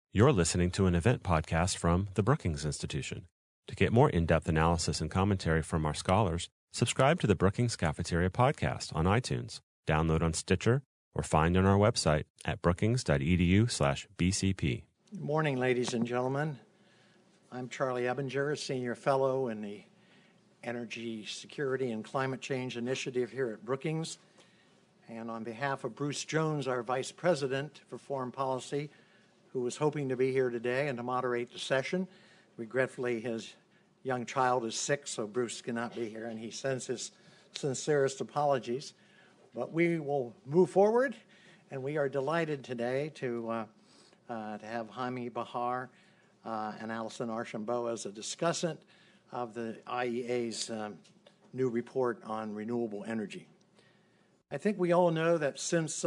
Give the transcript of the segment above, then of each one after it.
You're listening to an event podcast from the Brookings Institution. To get more in-depth analysis and commentary from our scholars, subscribe to the Brookings Cafeteria podcast on iTunes, download on Stitcher, or find on our website at brookings.edu/bcp. Good morning, ladies and gentlemen. I'm Charlie Ebinger, a senior fellow in the Energy Security and Climate Change Initiative here at Brookings. And on behalf of Bruce Jones, our Vice President for Foreign Policy, who was hoping to be here today and to moderate the session. Regretfully, his young child is sick, so Bruce cannot be here, and he sends his sincerest apologies. But we will move forward, and we are delighted today to have Jaime Bahar and Alison Archambault as a discussant of the IEA's new report on renewable energy. I think we all know that since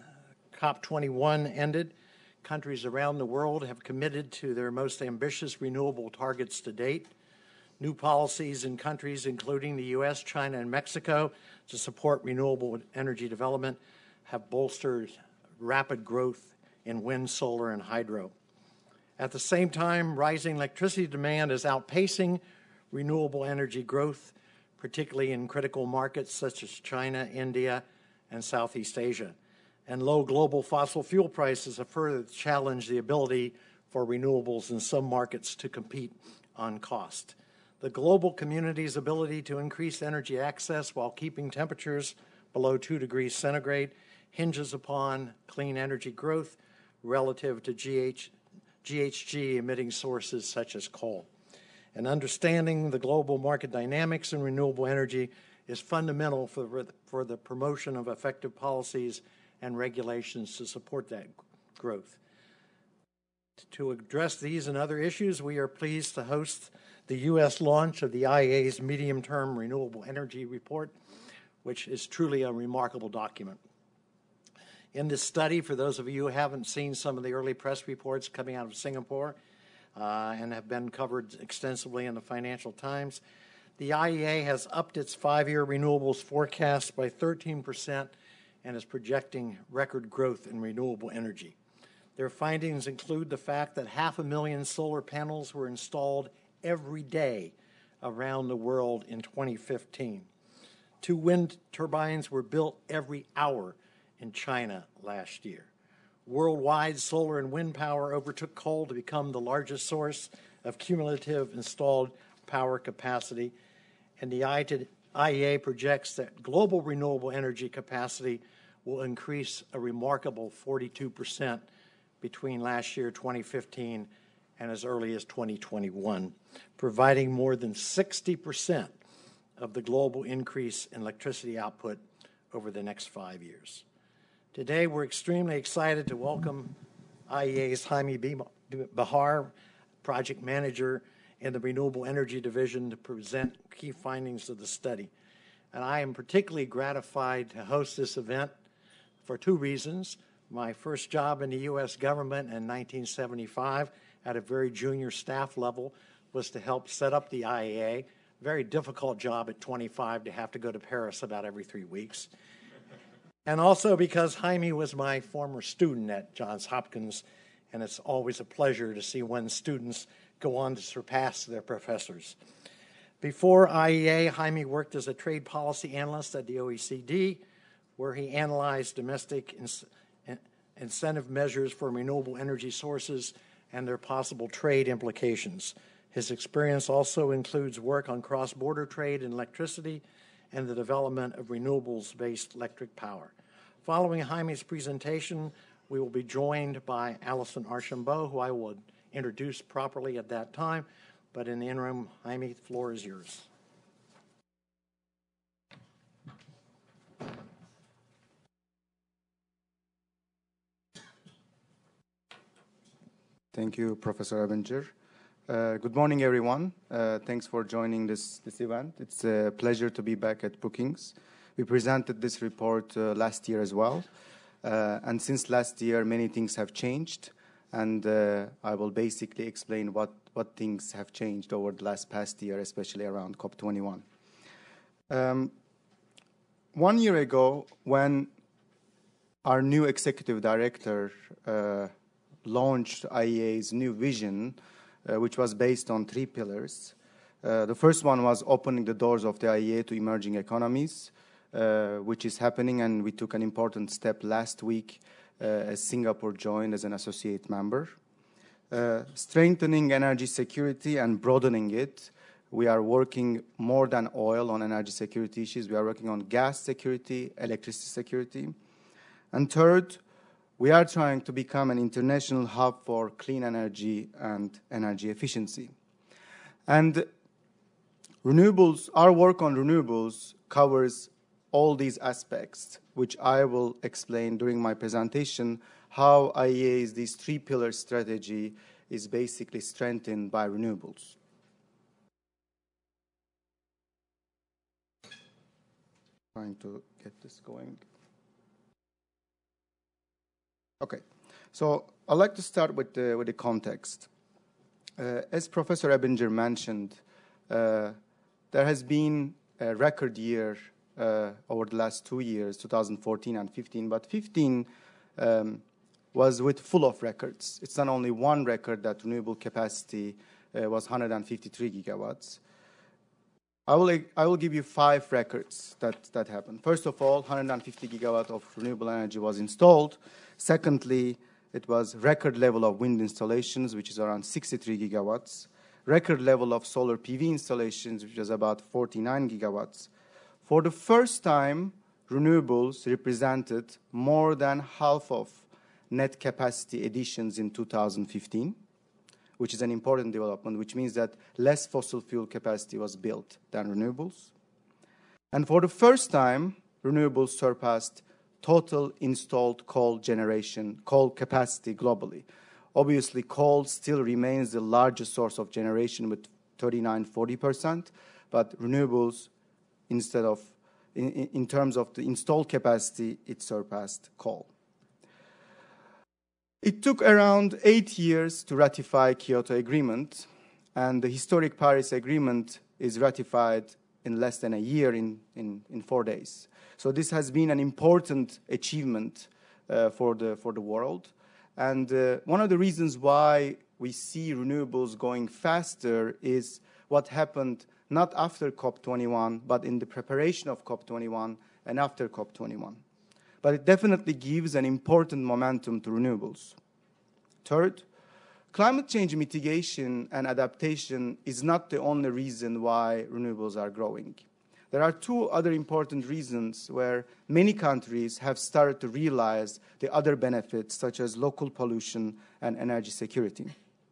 COP21 ended, countries around the world have committed to their most ambitious renewable targets to date. New policies in countries including the U.S., China, and Mexico to support renewable energy development have bolstered rapid growth in wind, solar, and hydro. At the same time, rising electricity demand is outpacing renewable energy growth, particularly in critical markets such as China, India, and Southeast Asia. And low global fossil fuel prices have further challenged the ability for renewables in some markets to compete on cost. The global community's ability to increase energy access while keeping temperatures below 2 degrees centigrade hinges upon clean energy growth relative to GHG emitting sources such as coal. And understanding the global market dynamics in renewable energy is fundamental for the promotion of effective policies and regulations to support that growth. To address these and other issues, we are pleased to host the U.S. launch of the IEA's Medium-Term Renewable Energy Report, which is truly a remarkable document. In this study, for those of you who haven't seen some of the early press reports coming out of Singapore and have been covered extensively in the Financial Times, the IEA has upped its 5-year renewables forecast by 13% and is projecting record growth in renewable energy. Their findings include the fact that 500,000 solar panels were installed every day around the world in 2015. 2 wind turbines were built every hour in China last year. Worldwide, solar and wind power overtook coal to become the largest source of cumulative installed power capacity, and the IEA projects that global renewable energy capacity will increase a remarkable 42% between last year, 2015, and as early as 2021, providing more than 60% of the global increase in electricity output over the next 5 years. Today, we're extremely excited to welcome IEA's Jaime Bahar, Project Manager in the Renewable Energy Division, to present key findings of the study. And I am particularly gratified to host this event for 2 reasons. My first job in the U.S. government in 1975 at a very junior staff level was to help set up the IEA. Very difficult job at 25 to have to go to Paris about every 3 weeks. And also because Jaime was my former student at Johns Hopkins, and it's always a pleasure to see when students go on to surpass their professors. Before IEA, Jaime worked as a trade policy analyst at the OECD, where he analyzed domestic incentive measures for renewable energy sources and their possible trade implications. His experience also includes work on cross-border trade in electricity and the development of renewables-based electric power. Following Jaime's presentation, we will be joined by Alison Archambault, who I will introduce properly at that time. But in the interim, Jaime, the floor is yours. Thank you, Professor Ebinger. Good morning, everyone. Thanks for joining this event. It's a pleasure to be back at Brookings. We presented this report last year as well. And since last year, many things have changed. And I will basically explain what things have changed over the past year, especially around COP21. 1 year ago, when our new executive director launched IEA's new vision, which was based on 3 pillars. The first one was opening the doors of the IEA to emerging economies, which is happening, and we took an important step last week as Singapore joined as an associate member. Strengthening energy security and broadening it. We are working more than oil on energy security issues. We are working on gas security, electricity security. And third, we are trying to become an international hub for clean energy and energy efficiency. And renewables, our work on renewables covers all these aspects, which I will explain during my presentation, how IEA's these 3-pillar strategy is basically strengthened by renewables. Trying to get this going. Okay, so I'd like to start with the context. As Professor Ebinger mentioned, there has been a record year over the last 2 years, 2014 and 15, but 15 was full of records. It's not only one record that renewable capacity was 153 gigawatts. I will give you 5 records that happened. First of all, 150 gigawatt of renewable energy was installed. Secondly, it was record level of wind installations, which is around 63 gigawatts. Record level of solar PV installations, which is about 49 gigawatts. For the first time, renewables represented more than half of net capacity additions in 2015, which is an important development, which means that less fossil fuel capacity was built than renewables. And for the first time, renewables surpassed total installed coal generation, coal capacity globally. Obviously, coal still remains the largest source of generation with 39-40%, but renewables, instead of, in terms of the installed capacity, it surpassed coal. It took around 8 years to ratify Kyoto Agreement, and the historic Paris Agreement is ratified in less than a year, in 4 days. So this has been an important achievement for the world. And one of the reasons why we see renewables going faster is what happened not after COP21, but in the preparation of COP21 and after COP21. But it definitely gives an important momentum to renewables. Third, climate change mitigation and adaptation is not the only reason why renewables are growing. There are 2 other important reasons where many countries have started to realize the other benefits, such as local pollution and energy security.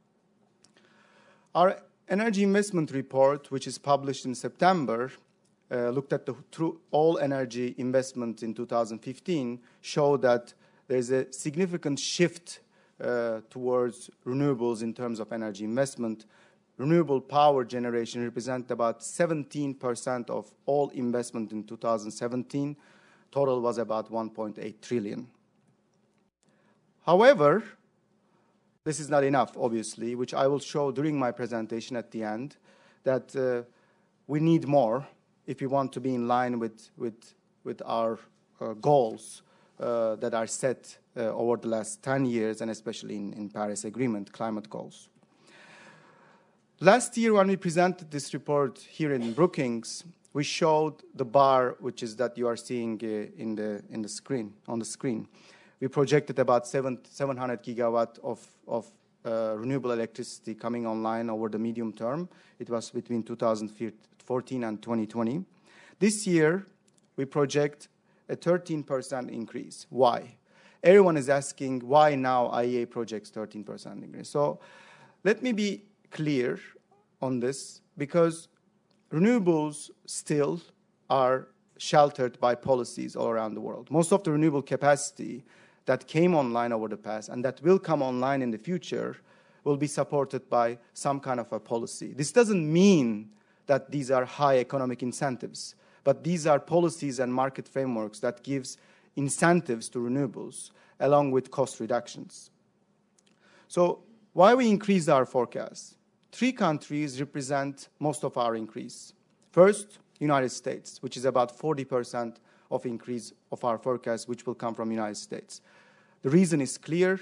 Our energy investment report, which is published in September, looked at all energy investment in 2015, showed that there's a significant shift towards renewables in terms of energy investment. Renewable power generation represents about 17% of all investment in 2017. Total was about 1.8 trillion. However, this is not enough, obviously, which I will show during my presentation at the end, that we need more if we want to be in line with our goals that are set over the last 10 years, and especially in Paris Agreement climate goals. Last year, when we presented this report here in Brookings, we showed the bar, which is that you are seeing in the screen, on the screen. We projected about 700 gigawatt of renewable electricity coming online over the medium term. It was between 2014 and 2020. This year, we project a 13% increase. Why? Everyone is asking why now IEA projects 13% increase. So let me be clear on this, because renewables still are sheltered by policies all around the world. Most of the renewable capacity that came online over the past and that will come online in the future will be supported by some kind of a policy. This doesn't mean that these are high economic incentives, but these are policies and market frameworks that gives incentives to renewables along with cost reductions. So why we increased our forecast? 3 countries represent most of our increase. First, United States, which is about 40% of increase of our forecast, which will come from United States. The reason is clear.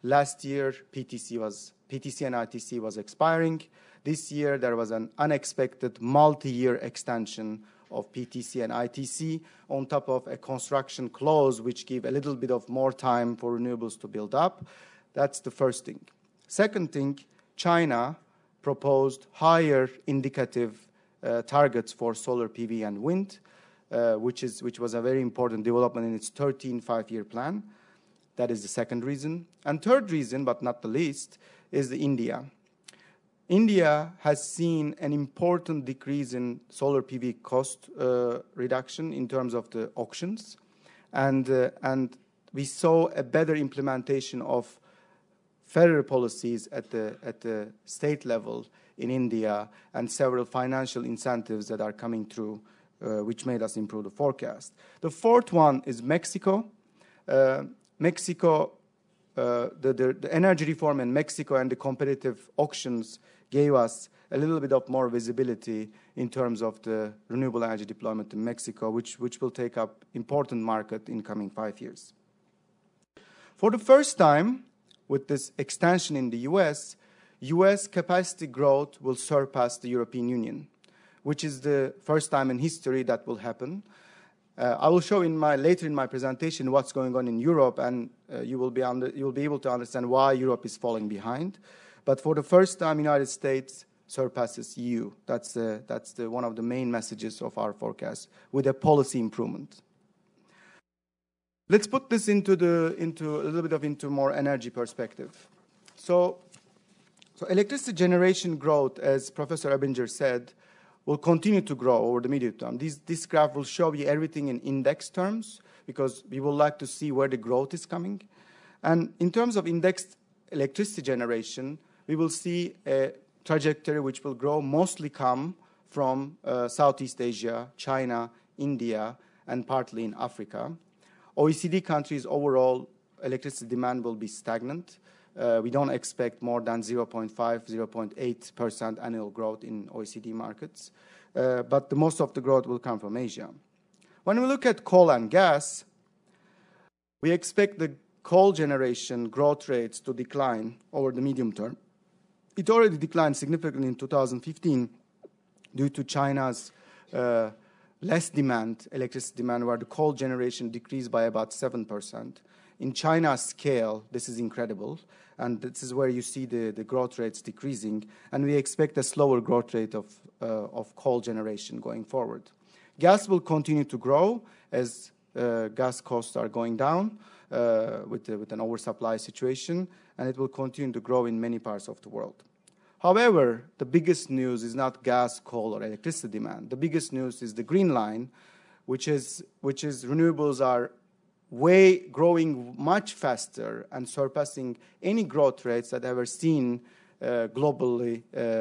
Last year, PTC and ITC was expiring. This year, there was an unexpected multi-year extension of PTC and ITC on top of a construction clause which give a little bit of more time for renewables to build up. That's the first thing. Second thing, China proposed higher indicative targets for solar PV and wind, which was a very important development in its 13 five-year plan. That is the second reason. And third reason, but not the least, is India. India has seen an important decrease in solar PV cost reduction in terms of the auctions. And we saw a better implementation of federal policies at the state level in India and several financial incentives that are coming through, which made us improve the forecast. The fourth one is Mexico. The energy reform in Mexico and the competitive auctions gave us a little bit of more visibility in terms of the renewable energy deployment in Mexico, which will take up important market in coming 5 years. For the first time, with this extension in the US capacity growth will surpass the European Union, which is the first time in history that will happen. I will show later in my presentation what's going on in Europe, and you will be able to understand why Europe is falling behind. But for the first time, United States surpasses EU. That's one of the main messages of our forecast, with a policy improvement. Let's put this into a little bit into more energy perspective. So electricity generation growth, as Professor Ebinger said, will continue to grow over the medium term. This graph will show you everything in index terms, because we would like to see where the growth is coming. And in terms of indexed electricity generation, we will see a trajectory which will grow, mostly come from Southeast Asia, China, India, and partly in Africa. OECD countries overall, electricity demand will be stagnant. We don't expect more than 0.5, 0.8% annual growth in OECD markets. But most of the growth will come from Asia. When we look at coal and gas, we expect the coal generation growth rates to decline over the medium term. It already declined significantly in 2015 due to China's less demand, electricity demand, where the coal generation decreased by about 7%. In China's scale, this is incredible, and this is where you see the growth rates decreasing, and we expect a slower growth rate of coal generation going forward. Gas will continue to grow as gas costs are going down with an oversupply situation, and it will continue to grow in many parts of the world. However, the biggest news is not gas, coal, or electricity demand. The biggest news is the green line, which is renewables are growing much faster and surpassing any growth rates that ever seen globally.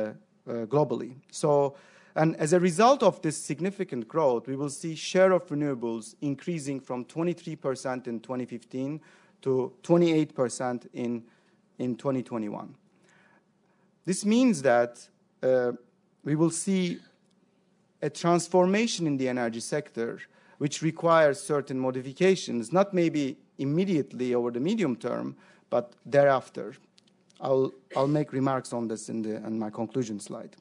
So, and as a result of this significant growth, we will see share of renewables increasing from 23% in 2015 to 28% in 2021. This means that we will see a transformation in the energy sector which requires certain modifications, not maybe immediately over the medium term, but thereafter. I'll make remarks on this in my conclusion slide.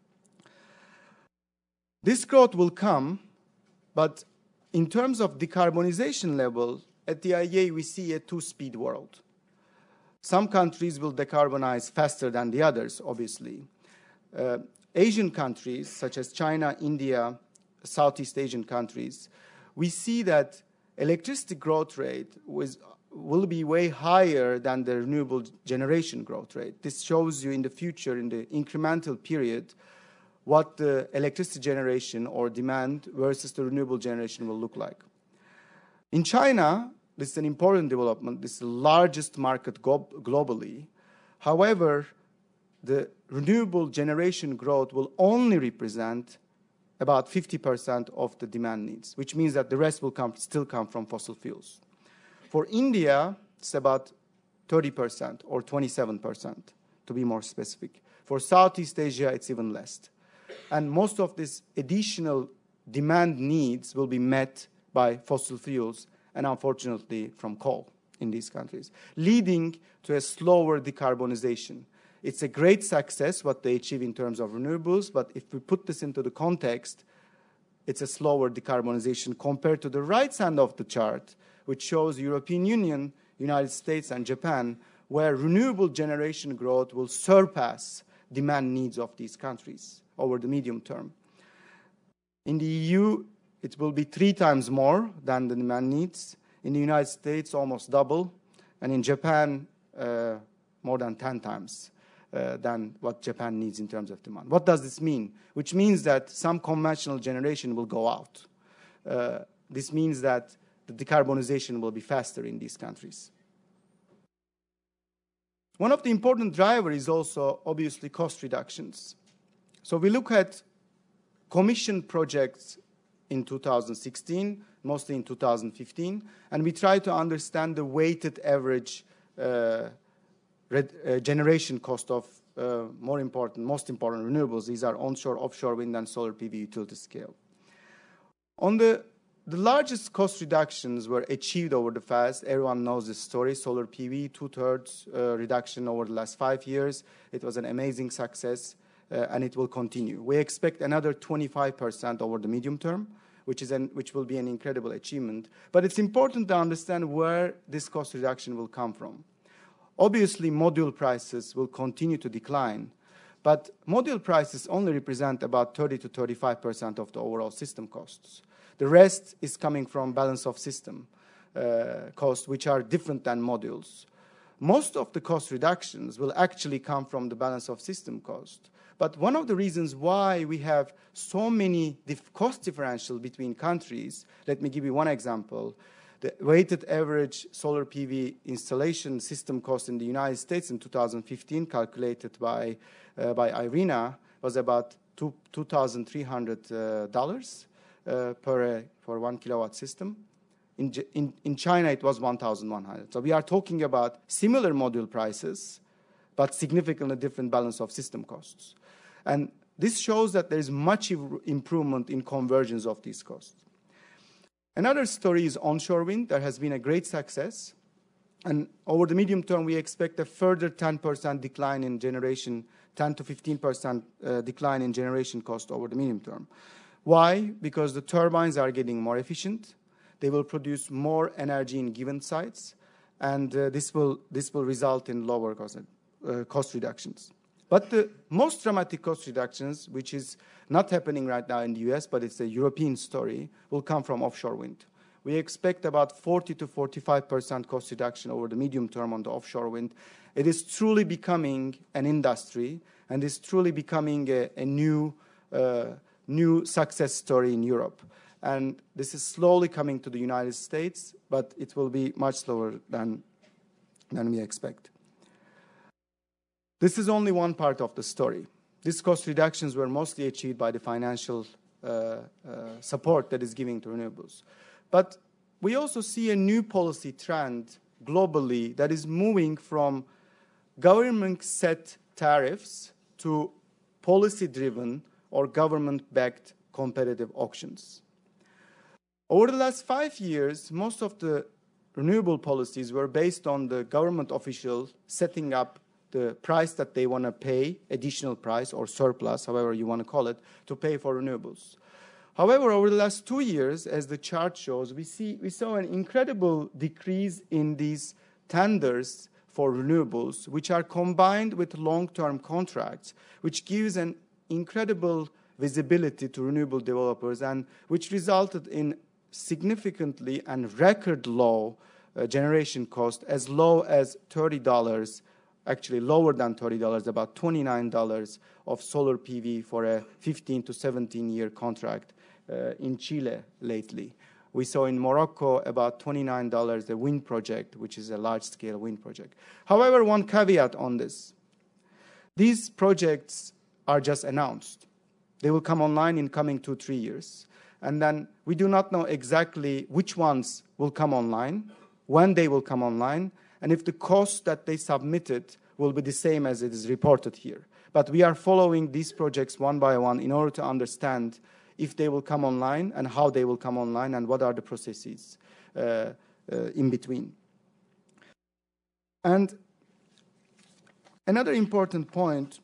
This growth will come, but in terms of decarbonization level, at the IEA we see a two-speed world. Some countries will decarbonize faster than the others, obviously. Asian countries, such as China, India, Southeast Asian countries, we see that electricity growth rate will be way higher than the renewable generation growth rate. This shows you in the future, in the incremental period, what the electricity generation or demand versus the renewable generation will look like. In China, this is an important development. This is the largest market globally. However, the renewable generation growth will only represent about 50% of the demand needs, which means that the rest will still come from fossil fuels. For India, it's about 30% or 27%, to be more specific. For Southeast Asia, it's even less. And most of this additional demand needs will be met by fossil fuels and, unfortunately, from coal in these countries, leading to a slower decarbonization. It's a great success what they achieve in terms of renewables, but if we put this into the context, it's a slower decarbonization compared to the right side of the chart, which shows European Union, United States, and Japan, where renewable generation growth will surpass demand needs of these countries over the medium term. In the EU, it will be 3 times more than the demand needs. In the United States, almost double. And in Japan, more than 10 times than what Japan needs in terms of demand. What does this mean? Which means that some conventional generation will go out. This means that the decarbonization will be faster in these countries. One of the important drivers is also, obviously, cost reductions. So we look at commissioned projects in 2016, mostly in 2015, and we try to understand the weighted average generation cost of most important renewables. These are onshore, offshore wind, and solar PV utility scale. On the largest cost reductions were achieved over the past. Everyone knows this story. Solar PV, 2/3 reduction over the last 5 years. It was an amazing success, and it will continue. We expect another 25% over the medium term, which will be an incredible achievement. But it's important to understand where this cost reduction will come from. Obviously, module prices will continue to decline, but module prices only represent about 30 to 35% of the overall system costs. The rest is coming from balance of system costs, which are different than modules. Most of the cost reductions will actually come from the balance of system cost. But one of the reasons why we have so many cost differential between countries, let me give you one example. The weighted average solar PV installation system cost in the United States in 2015, calculated by IRENA, was about $2,300 for 1 kilowatt system. In China, it was 1,100. So we are talking about similar module prices, but significantly different balance of system costs. And this shows that there is much improvement in convergence of these costs. Another story is onshore wind. There has been a great success. And over the medium term, we expect a further 10% decline in generation, 10 to 15% decline in generation cost over the medium term. Why? Because the turbines are getting more efficient. They will produce more energy in given sites. And this will result in lower cost reductions. But the most dramatic cost reductions, which is not happening right now in the US, but it's a European story, will come from offshore wind. We expect about 40 to 45% cost reduction over the medium term on the offshore wind. It is truly becoming an industry, and it's truly becoming a new success story in Europe. And this is slowly coming to the United States, but it will be much slower than we expect. This is only one part of the story. These cost reductions were mostly achieved by the financial support that is giving to renewables. But we also see a new policy trend globally that is moving from government-set tariffs to policy-driven or government-backed competitive auctions. Over the last 5 years, most of the renewable policies were based on the government official setting up the price that they want to pay, additional price or surplus, however you want to call it, to pay for renewables. However, over the last 2 years, as the chart shows, we saw an incredible decrease in these tenders for renewables, which are combined with long-term contracts, which gives an incredible visibility to renewable developers and which resulted in significantly and record low generation cost, as low as $30, actually lower than $30, about $29 of solar PV for a 15 to 17-year contract in Chile lately. We saw in Morocco about $29 a wind project, which is a large-scale wind project. However, one caveat on this. These projects are just announced. They will come online in coming 2-3 years. And then we do not know exactly which ones will come online, when they will come online, and if the cost that they submitted will be the same as it is reported here. But we are following these projects one by one in order to understand if they will come online and how they will come online and what are the processes in between. And another important point,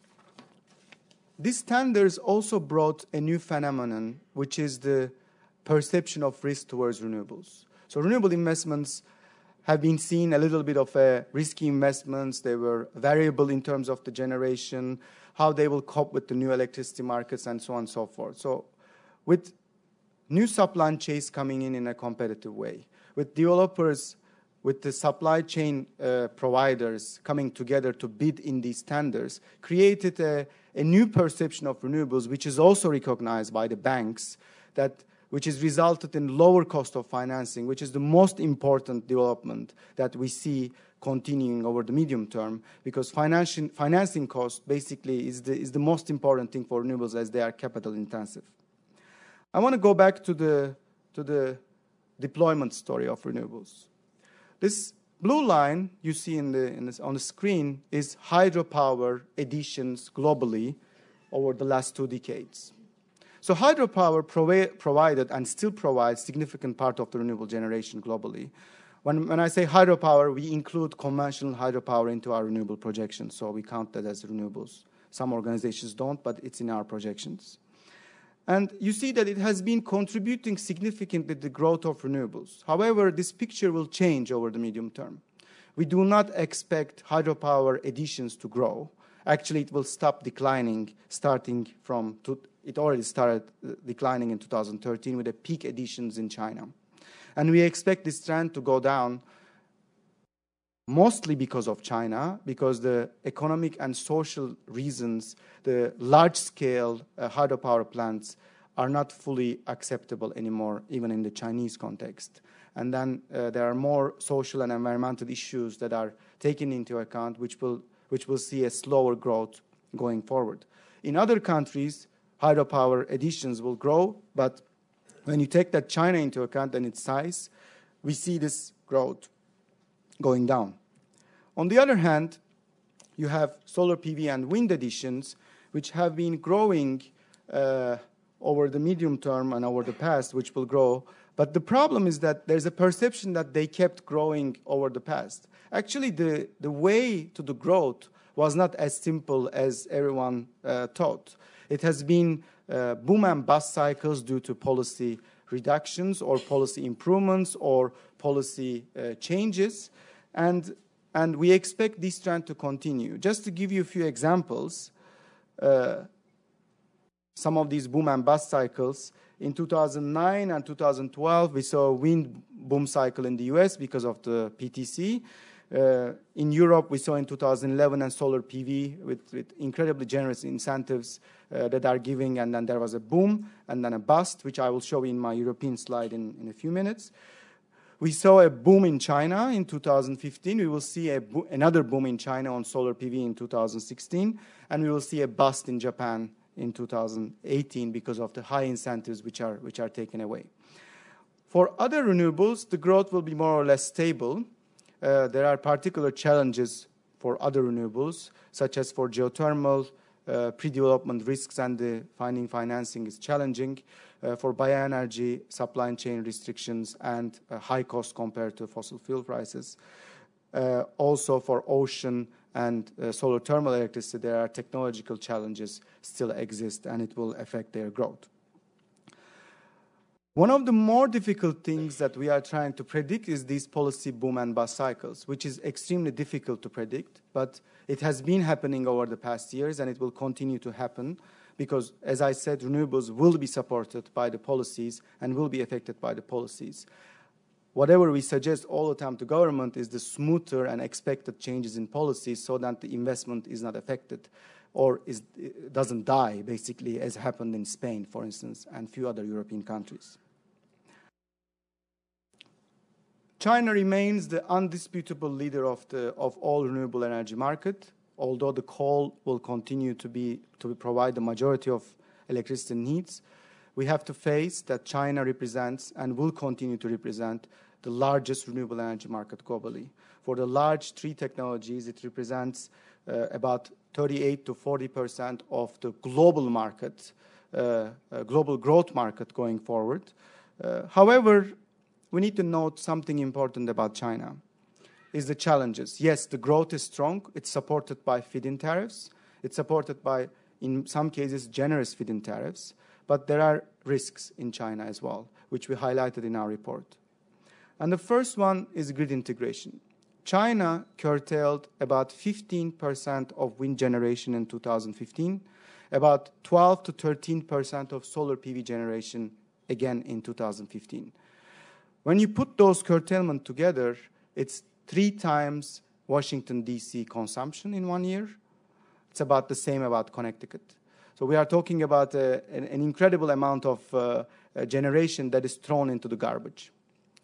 these standards also brought a new phenomenon, which is the perception of risk towards renewables. So renewable investments have been seen a little bit of a risky investments. They were variable in terms of the generation, how they will cope with the new electricity markets, and so on and so forth. So with new supply chains coming in a competitive way, with developers, with the supply chain providers coming together to bid in these tenders, created a new perception of renewables, which is also recognized by the banks, which has resulted in lower cost of financing, which is the most important development that we see continuing over the medium term, because financing cost basically is the most important thing for renewables, as they are capital intensive. I want to go back to the deployment story of renewables. This blue line you see on the screen is hydropower additions globally over the last 2 decades. So hydropower provided and still provides significant part of the renewable generation globally. When I say hydropower, we include conventional hydropower into our renewable projections, so we count that as renewables. Some organizations don't, but it's in our projections. And you see that it has been contributing significantly to the growth of renewables. However, this picture will change over the medium term. We do not expect hydropower additions to grow. Actually, it will stop declining it already started declining in 2013 with the peak additions in China. And we expect this trend to go down mostly because of China, because the economic and social reasons, the large-scale hydropower plants are not fully acceptable anymore, even in the Chinese context. And then there are more social and environmental issues that are taken into account, which will see a slower growth going forward. In other countries, hydropower additions will grow, but when you take that China into account and its size, we see this growth going down. On the other hand, you have solar PV and wind additions, which have been growing over the medium term and over the past, which will grow. But the problem is that there's a perception that they kept growing over the past. Actually, the way to the growth was not as simple as everyone thought. It has been boom and bust cycles due to policy reductions or policy improvements or policy changes. And we expect this trend to continue. Just to give you a few examples, some of these boom and bust cycles, in 2009 and 2012, we saw a wind boom cycle in the US because of the PTC. In Europe, we saw in 2011 and solar PV with incredibly generous incentives that are giving, and then there was a boom and then a bust, which I will show in my European slide in a few minutes. We saw a boom in China in 2015. We will see another boom in China on solar PV in 2016, and we will see a bust in Japan in 2018 because of the high incentives which are taken away. For other renewables, the growth will be more or less stable. There are particular challenges for other renewables, such as for geothermal, pre-development risks and finding financing is challenging. For bioenergy, supply chain restrictions and high cost compared to fossil fuel prices. Also for ocean and solar thermal electricity, there are technological challenges still exist, and it will affect their growth. One of the more difficult things that we are trying to predict is these policy boom and bust cycles, which is extremely difficult to predict, but it has been happening over the past years, and it will continue to happen because, as I said, renewables will be supported by the policies and will be affected by the policies. Whatever we suggest all the time to government is the smoother and expected changes in policies so that the investment is not affected or doesn't die, basically, as happened in Spain, for instance, and few other European countries. China remains the undisputable leader of all renewable energy market, although the coal will continue to provide the majority of electricity needs. We have to face that China represents and will continue to represent the largest renewable energy market globally. For the large three technologies, it represents about 38 to 40% of the global market, global growth market going forward. However, we need to note something important about China. is the challenges. Yes, the growth is strong. It's supported by feed-in tariffs. It's supported by, in some cases, generous feed-in tariffs. But there are risks in China as well, which we highlighted in our report. And the first one is grid integration. China curtailed about 15% of wind generation in 2015, about 12 to 13% of solar PV generation again in 2015. When you put those curtailment together, it's 3 times Washington, D.C. consumption in 1 year. It's about the same about Connecticut. So we are talking about an incredible amount of generation that is thrown into the garbage.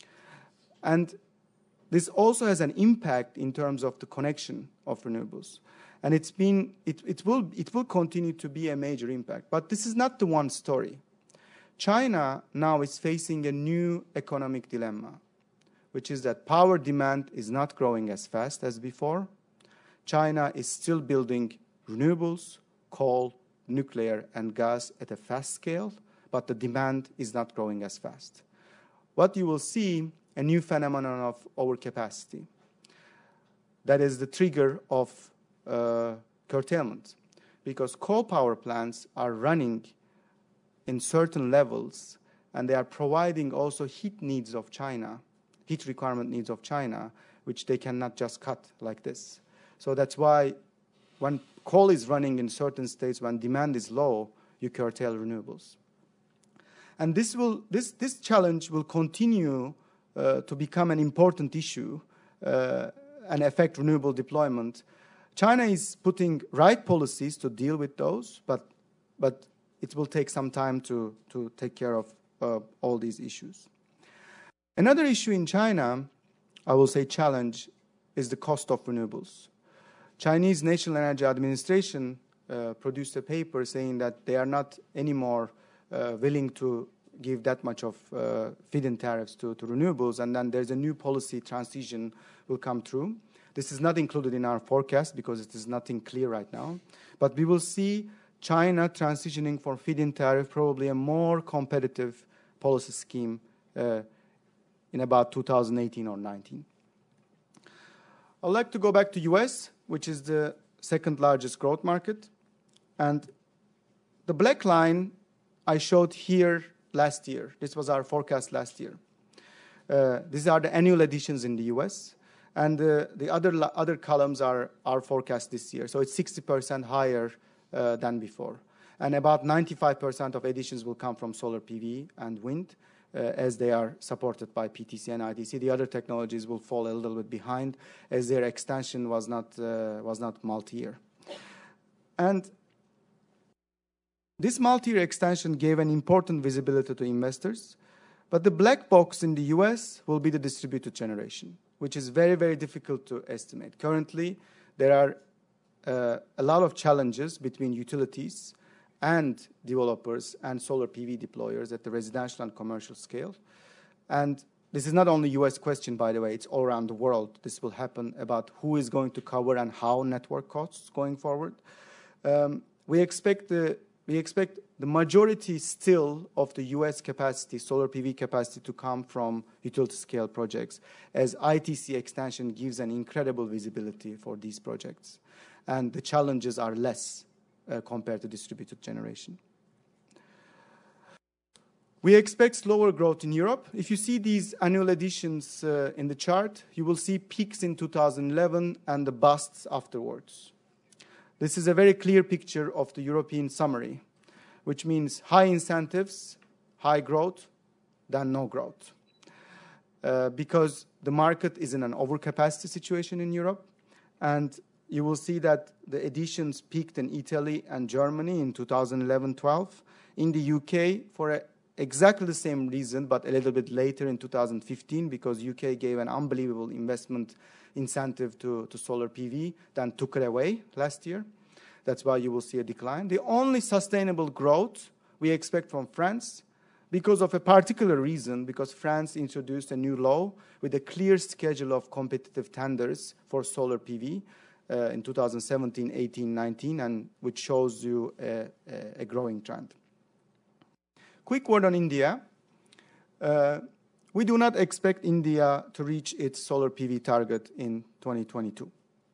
And this also has an impact in terms of the connection of renewables. And it will continue to be a major impact. But this is not the one story. China now is facing a new economic dilemma, which is that power demand is not growing as fast as before. China is still building renewables, coal, nuclear, and gas at a fast scale, but the demand is not growing as fast. What you will see, a new phenomenon of overcapacity. That is the trigger of curtailment, because coal power plants are running in certain levels, and they are providing also heat needs of China, heat requirement needs of China, which they cannot just cut like this. So that's why when coal is running in certain states, when demand is low, you curtail renewables. And this challenge will continue to become an important issue and affect renewable deployment. China is putting right policies to deal with those, but it will take some time to take care of all these issues. Another issue in China, I will say challenge, is the cost of renewables. Chinese National Energy Administration produced a paper saying that they are not anymore willing to give that much of feed-in tariffs to renewables, and then there's a new policy transition will come through. This is not included in our forecast because it is nothing clear right now, but we will see China transitioning for feed-in tariff, probably a more competitive policy scheme in about 2018 or 19. I'd like to go back to US, which is the second largest growth market. And the black line I showed here last year. This was our forecast last year. These are the annual additions in the US. And the other columns are our forecast this year. So it's 60% higher than before. And about 95% of additions will come from solar PV and wind, as they are supported by PTC and ITC. The other technologies will fall a little bit behind, as their extension was not multi-year. And this multi-year extension gave an important visibility to investors. But the black box in the US will be the distributed generation, which is very, very difficult to estimate. Currently, there are a lot of challenges between utilities and developers and solar PV deployers at the residential and commercial scale. And this is not only US question, by the way, it's all around the world. This will happen about who is going to cover and how network costs going forward. We expect the majority still of the US capacity, solar PV capacity, to come from utility scale projects, as ITC extension gives an incredible visibility for these projects. And the challenges are less compared to distributed generation. We expect slower growth in Europe. If you see these annual additions in the chart, you will see peaks in 2011 and the busts afterwards. This is a very clear picture of the European summary, which means high incentives, high growth, then no growth. Because the market is in an overcapacity situation in Europe, and you will see that the additions peaked in Italy and Germany in 2011-12. In the UK, for exactly the same reason, but a little bit later in 2015, because UK gave an unbelievable investment incentive to solar PV, then took it away last year. That's why you will see a decline. The only sustainable growth we expect from France, because of a particular reason, because France introduced a new law with a clear schedule of competitive tenders for solar PV in 2017, 18, 19, and which shows you a growing trend. Quick word on India. we do not expect India to reach its solar PV target in 2022.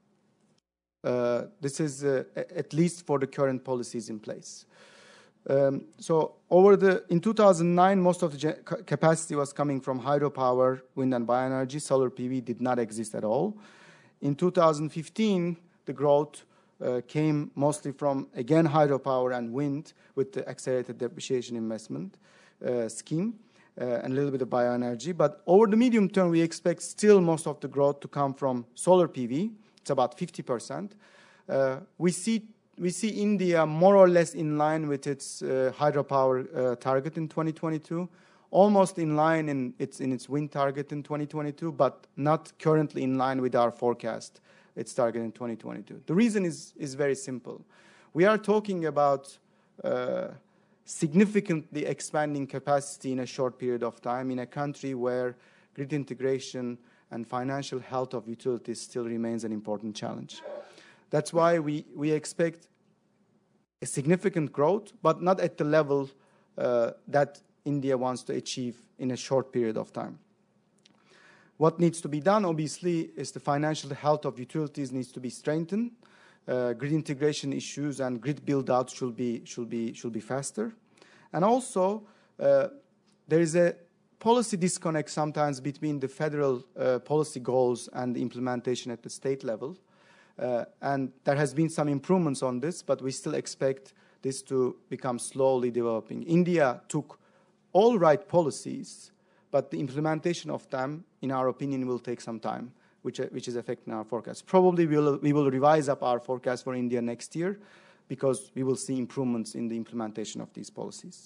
This is at least for the current policies in place. So in 2009, most of the capacity was coming from hydropower, wind and bioenergy. Solar PV did not exist at all. In 2015, the growth came mostly from, again, hydropower and wind with the accelerated depreciation investment scheme and a little bit of bioenergy. But over the medium term, we expect still most of the growth to come from solar PV. It's about 50%. We see India more or less in line with its hydropower target in 2022, almost in line in its wind target in 2022, but not currently in line with our forecast, its target in 2022. The reason is very simple. We are talking about significantly expanding capacity in a short period of time in a country where grid integration and financial health of utilities still remains an important challenge. That's why we expect a significant growth, but not at the level that India wants to achieve in a short period of time. What needs to be done, obviously, is the financial health of utilities needs to be strengthened. Grid integration issues and grid build-out should be faster. And also, there is a policy disconnect sometimes between the federal policy goals and the implementation at the state level. And there has been some improvements on this, but we still expect this to become slowly developing. India took all right policies, but the implementation of them, in our opinion, will take some time, which is affecting our forecast. Probably we will revise up our forecast for India next year because we will see improvements in the implementation of these policies.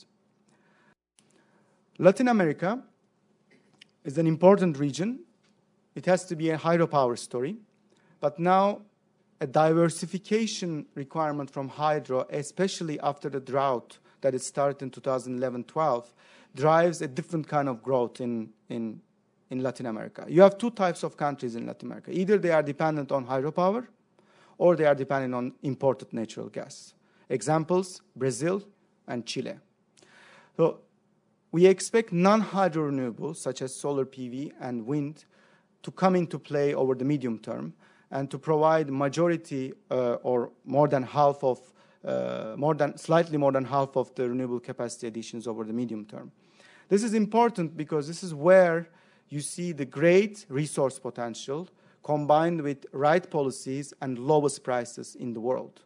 Latin America is an important region. It has to be a hydropower story, but now a diversification requirement from hydro, especially after the drought that it started in 2011-12, drives a different kind of growth in Latin America. You have two types of countries in Latin America. Either they are dependent on hydropower or they are dependent on imported natural gas. Examples, Brazil and Chile. So we expect non-hydro renewables, such as solar PV and wind, to come into play over the medium term and to provide majority or more than half of, slightly more than half of the renewable capacity additions over the medium term. This is important because this is where you see the great resource potential combined with right policies and lowest prices in the world.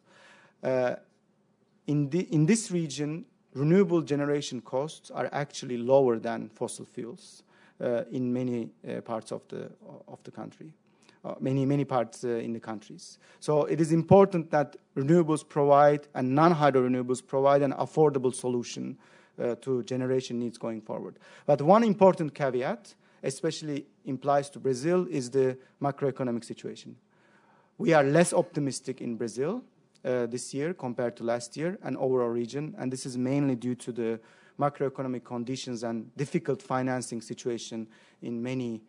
In this region, renewable generation costs are actually lower than fossil fuels in many parts of the country. Many parts in the countries. So it is important that renewables provide and non-hydro renewables provide an affordable solution to generation needs going forward. But one important caveat, especially implies to Brazil, is the macroeconomic situation. We are less optimistic in Brazil this year compared to last year and overall region, and this is mainly due to the macroeconomic conditions and difficult financing situation in many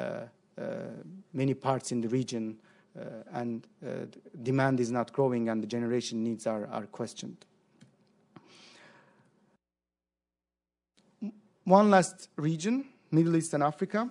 parts in the region, and demand is not growing and the generation needs are questioned. One last region, Middle East and Africa.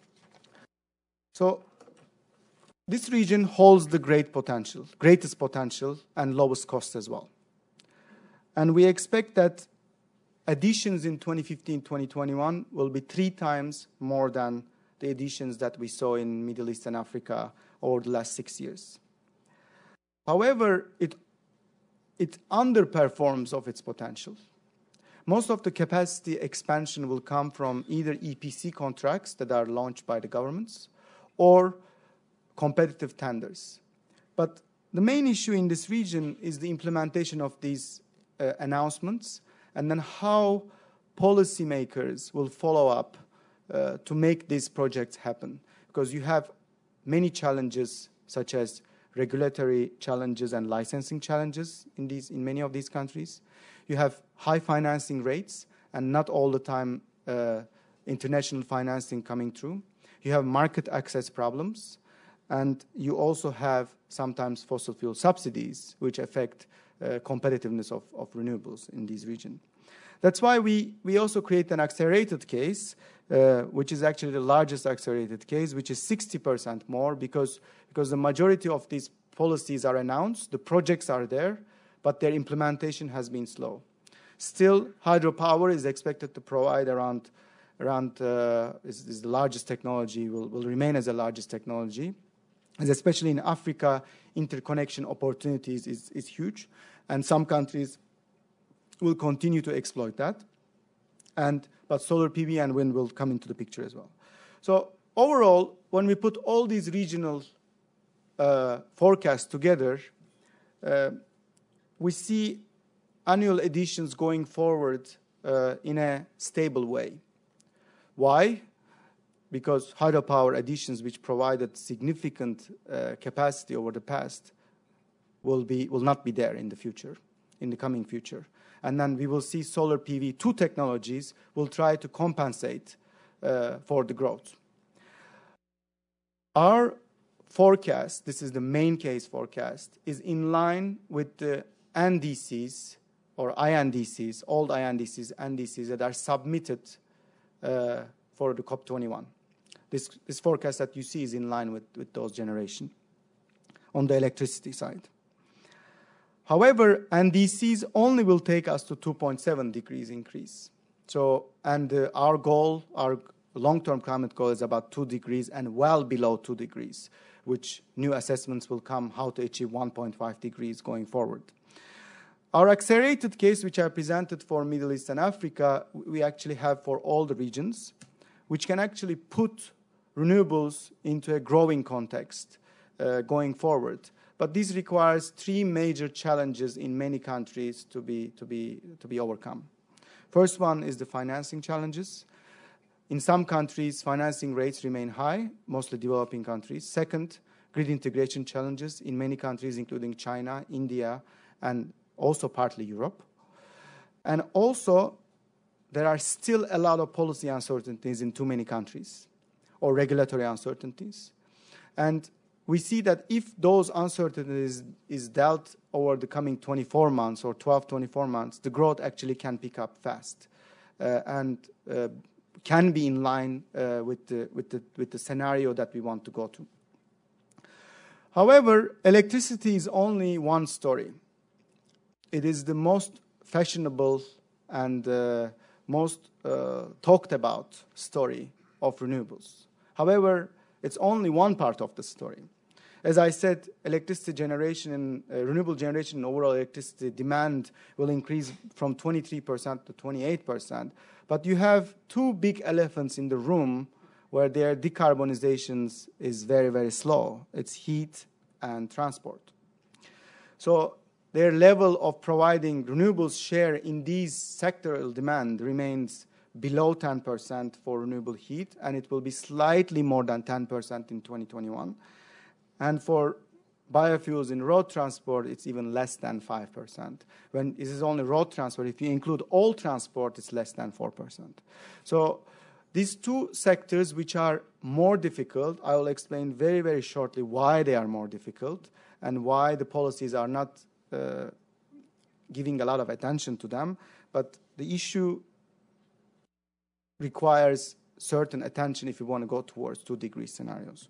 So this region holds the greatest potential and lowest cost as well. And we expect that additions in 2015-2021 will be 3 times more than the additions that we saw in Middle East and Africa over the last 6 years. However, it underperforms of its potential. Most of the capacity expansion will come from either EPC contracts that are launched by the governments or competitive tenders. But the main issue in this region is the implementation of these announcements and then how policymakers will follow up to make these projects happen. Because you have many challenges such as regulatory challenges and licensing challenges in many of these countries. You have high financing rates and not all the time international financing coming through. You have market access problems. And you also have sometimes fossil fuel subsidies, which affect competitiveness of renewables in these regions. That's why we also create an accelerated case, which is actually the largest accelerated case, which is 60% more, because the majority of these policies are announced, the projects are there, but their implementation has been slow. Still, hydropower is expected to provide around is the largest technology, will remain as the largest technology. And especially in Africa, interconnection opportunities is huge, and some countries will continue to exploit that. But solar PV and wind will come into the picture as well. So overall, when we put all these regional forecasts together, we see annual additions going forward in a stable way. Why? Because hydropower additions, which provided significant capacity over the past, will not be there in the future, in the coming future. And then we will see solar PV, two technologies will try to compensate for the growth. Our forecast, this is the main case forecast, is in line with the NDCs or INDCs, old INDCs, NDCs that are submitted for the COP21. This forecast that you see is in line with those generation on the electricity side. However, NDCs only will take us to 2.7 degrees increase. So, our goal, our long-term climate goal is about 2 degrees and well below 2 degrees, which new assessments will come how to achieve 1.5 degrees going forward. Our accelerated case, which I presented for Middle East and Africa, we actually have for all the regions, which can actually put renewables into a growing context going forward. But this requires three major challenges in many countries to be overcome. First one is the financing challenges. In some countries, financing rates remain high, mostly developing countries. Second, grid integration challenges in many countries, including China, India, and also partly Europe. And also, there are still a lot of policy uncertainties in too many countries, or regulatory uncertainties. And we see that if those uncertainties is dealt over the coming 24 months or 12, 24 months, the growth actually can pick up fast and can be in line with the scenario that we want to go to. However, electricity is only one story. It is the most fashionable and most talked about story of renewables. However, it's only one part of the story. As I said, electricity generation and renewable generation and overall electricity demand will increase from 23% to 28%. But you have two big elephants in the room where their decarbonization is very, very slow. It's heat and transport. So their level of providing renewables share in these sectoral demand remains below 10% for renewable heat, and it will be slightly more than 10% in 2021. And for biofuels in road transport, it's even less than 5%. When this is only road transport, if you include all transport, it's less than 4%. So these two sectors, which are more difficult, I will explain very, very shortly why they are more difficult and why the policies are not giving a lot of attention to them. But the issue requires certain attention if you want to go towards 2 degree scenarios.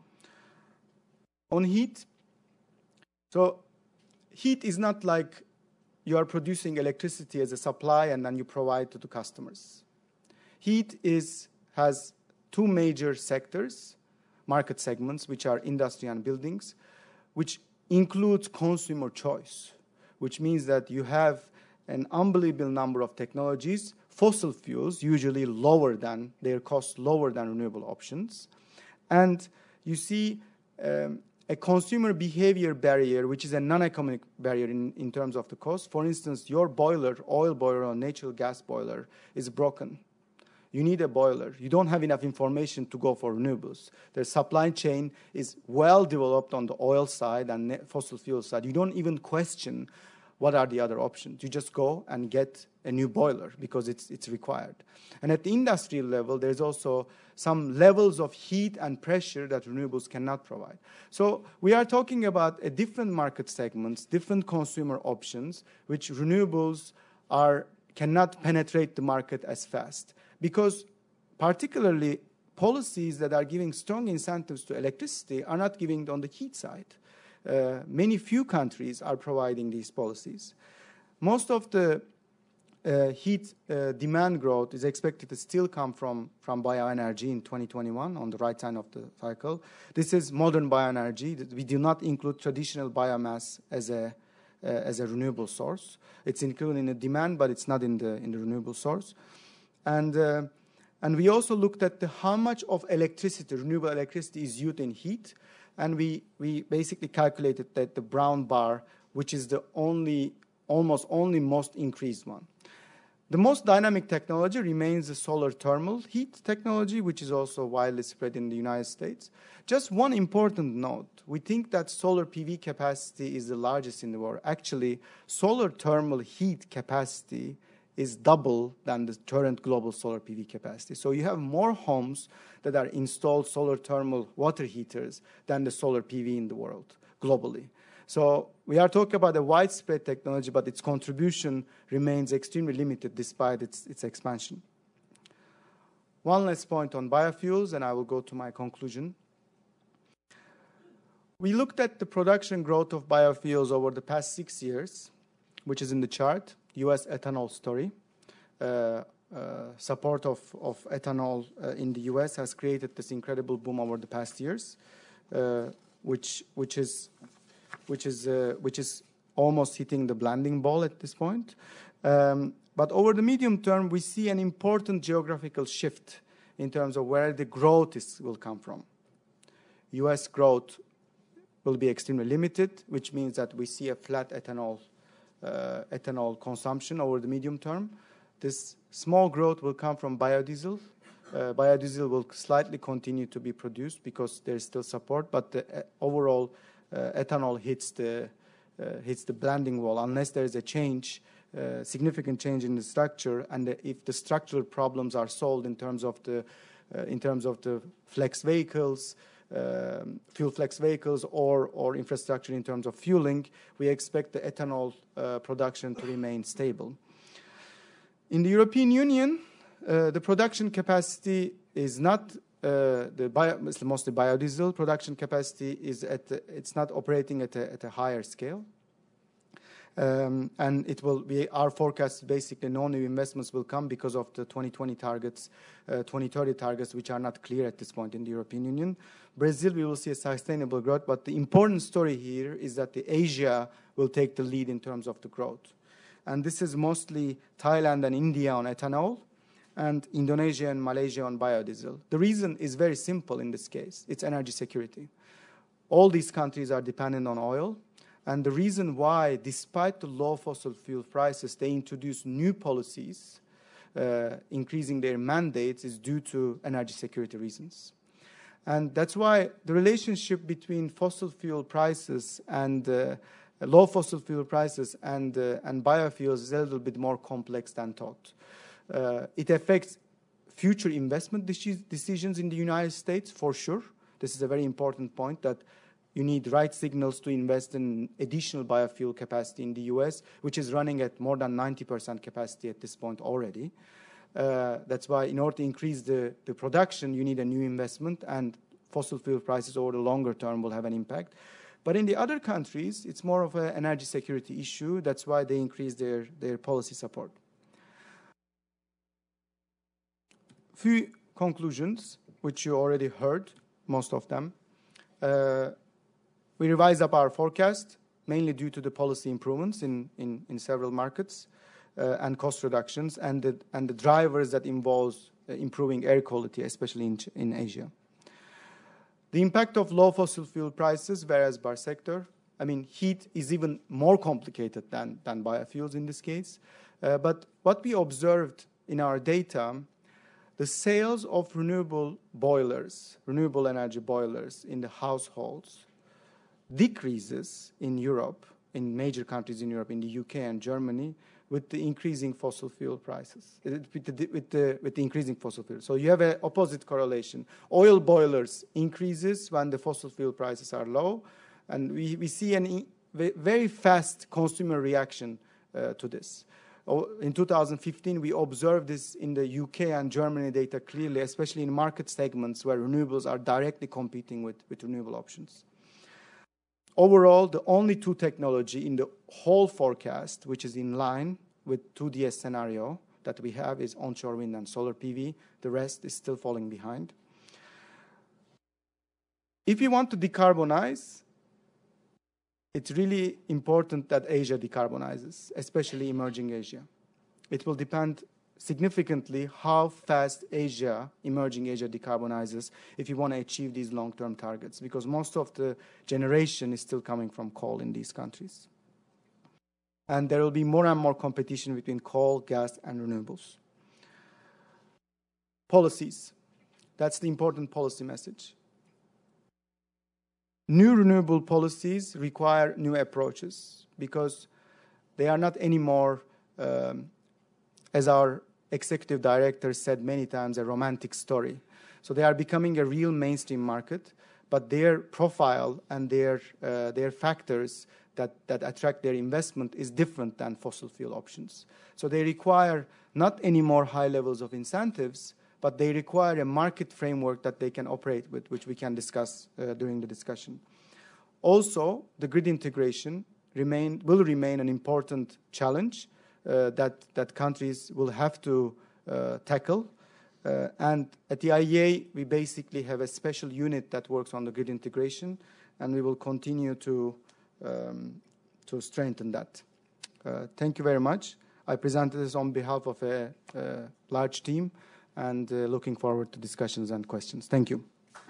On heat, so heat is not like you are producing electricity as a supply and then you provide to the customers. Heat has two major sectors, market segments, which are industry and buildings, which includes consumer choice, which means that you have an unbelievable number of technologies, fossil fuels, usually lower than, their cost lower than renewable options. And you see a consumer behavior barrier, which is a non-economic barrier in terms of the cost. For instance, your boiler, oil boiler or natural gas boiler is broken. You need a boiler. You don't have enough information to go for renewables. The supply chain is well developed on the oil side and fossil fuel side. You don't even question what are the other options? You just go and get a new boiler because it's required. And at the industrial level, there's also some levels of heat and pressure that renewables cannot provide. So we are talking about a different market segments, different consumer options, which renewables cannot penetrate the market as fast. Because particularly policies that are giving strong incentives to electricity are not giving on the heat side. Many few countries are providing these policies. Most of the heat demand growth is expected to still come from bioenergy in 2021 on the right side of the cycle. This is modern bioenergy. We do not include traditional biomass as a renewable source. It's included in the demand, but it's not in the renewable source. And we also looked at how much of renewable electricity is used in heat. And we basically calculated that the brown bar, which is the almost only most increased one. The most dynamic technology remains the solar thermal heat technology, which is also widely spread in the United States. Just one important note, we think that solar PV capacity is the largest in the world. Actually, solar thermal heat capacity is double than the current global solar PV capacity. So you have more homes that are installed solar thermal water heaters than the solar PV in the world globally. So we are talking about a widespread technology, but its contribution remains extremely limited despite its expansion. One last point on biofuels, and I will go to my conclusion. We looked at the production growth of biofuels over the past 6 years, which is in the chart. U.S. ethanol story. Support of ethanol in the U.S. has created this incredible boom over the past years, which is almost hitting the blending ball at this point. But over the medium term, we see an important geographical shift in terms of where the growth will come from. U.S. growth will be extremely limited, which means that we see a flat ethanol consumption over the medium term. This small growth will come from biodiesel. Biodiesel will slightly continue to be produced because there's still support, but the overall ethanol hits the blending wall unless there is a change, significant change in the structure, and if the structural problems are solved in terms of the flex vehicles, fuel flex vehicles or infrastructure in terms of fueling, we expect the ethanol production to remain stable. In the European Union, the production capacity is not it's mostly biodiesel. Production capacity is it's not operating at a higher scale. And it will be our forecast. Basically, no new investments will come because of the 2020 targets, 2030 targets, which are not clear at this point in the European Union. Brazil, we will see a sustainable growth, but the important story here is that Asia will take the lead in terms of the growth. And this is mostly Thailand and India on ethanol, and Indonesia and Malaysia on biodiesel. The reason is very simple in this case. It's energy security. All these countries are dependent on oil. And the reason why, despite the low fossil fuel prices, they introduce new policies, increasing their mandates, is due to energy security reasons. And that's why the relationship between fossil fuel prices and low fossil fuel prices and biofuels is a little bit more complex than thought. It affects future investment decisions in the United States, for sure. This is a very important point, that you need right signals to invest in additional biofuel capacity in the U.S., which is running at more than 90% capacity at this point already. That's why in order to increase the production, you need a new investment, and fossil fuel prices over the longer term will have an impact. But in the other countries, it's more of an energy security issue. That's why they increase their policy support. Few conclusions, which you already heard, most of them. We revised up our forecast, mainly due to the policy improvements in several markets and cost reductions, and the drivers that involves improving air quality, especially in Asia. The impact of low fossil fuel prices varies by sector. I mean, heat is even more complicated than biofuels in this case. But what we observed in our data, the sales of renewable energy boilers in the households decreases in Europe in major countries in Europe, in the UK and Germany, with the increasing fossil fuel prices, with the increasing fossil fuel. So you have an opposite correlation. Oil boilers increases when the fossil fuel prices are low, and we see a very fast consumer reaction to this. In 2015, we observed this in the UK and Germany data clearly, especially in market segments where renewables are directly competing with renewable options. Overall, the only two technology in the whole forecast, which is in line with 2DS scenario that we have, is onshore wind and solar PV. The rest is still falling behind. If you want to decarbonize, it's really important that Asia decarbonizes, especially emerging Asia. It will depend significantly how fast emerging Asia decarbonizes if you want to achieve these long-term targets, because most of the generation is still coming from coal in these countries. And there will be more and more competition between coal, gas, and renewables. Policies. That's the important policy message. New renewable policies require new approaches because they are not anymore, as our executive director said many times, a romantic story. So they are becoming a real mainstream market, but their profile and their factors that attract their investment is different than fossil fuel options. So they require not anymore high levels of incentives, but they require a market framework that they can operate with, which we can discuss during the discussion. Also, the grid integration will remain an important challenge that countries will have to tackle. And at the IEA, we basically have a special unit that works on the grid integration, and we will continue to strengthen that. Thank you very much. I presented this on behalf of a large team, and looking forward to discussions and questions. Thank you.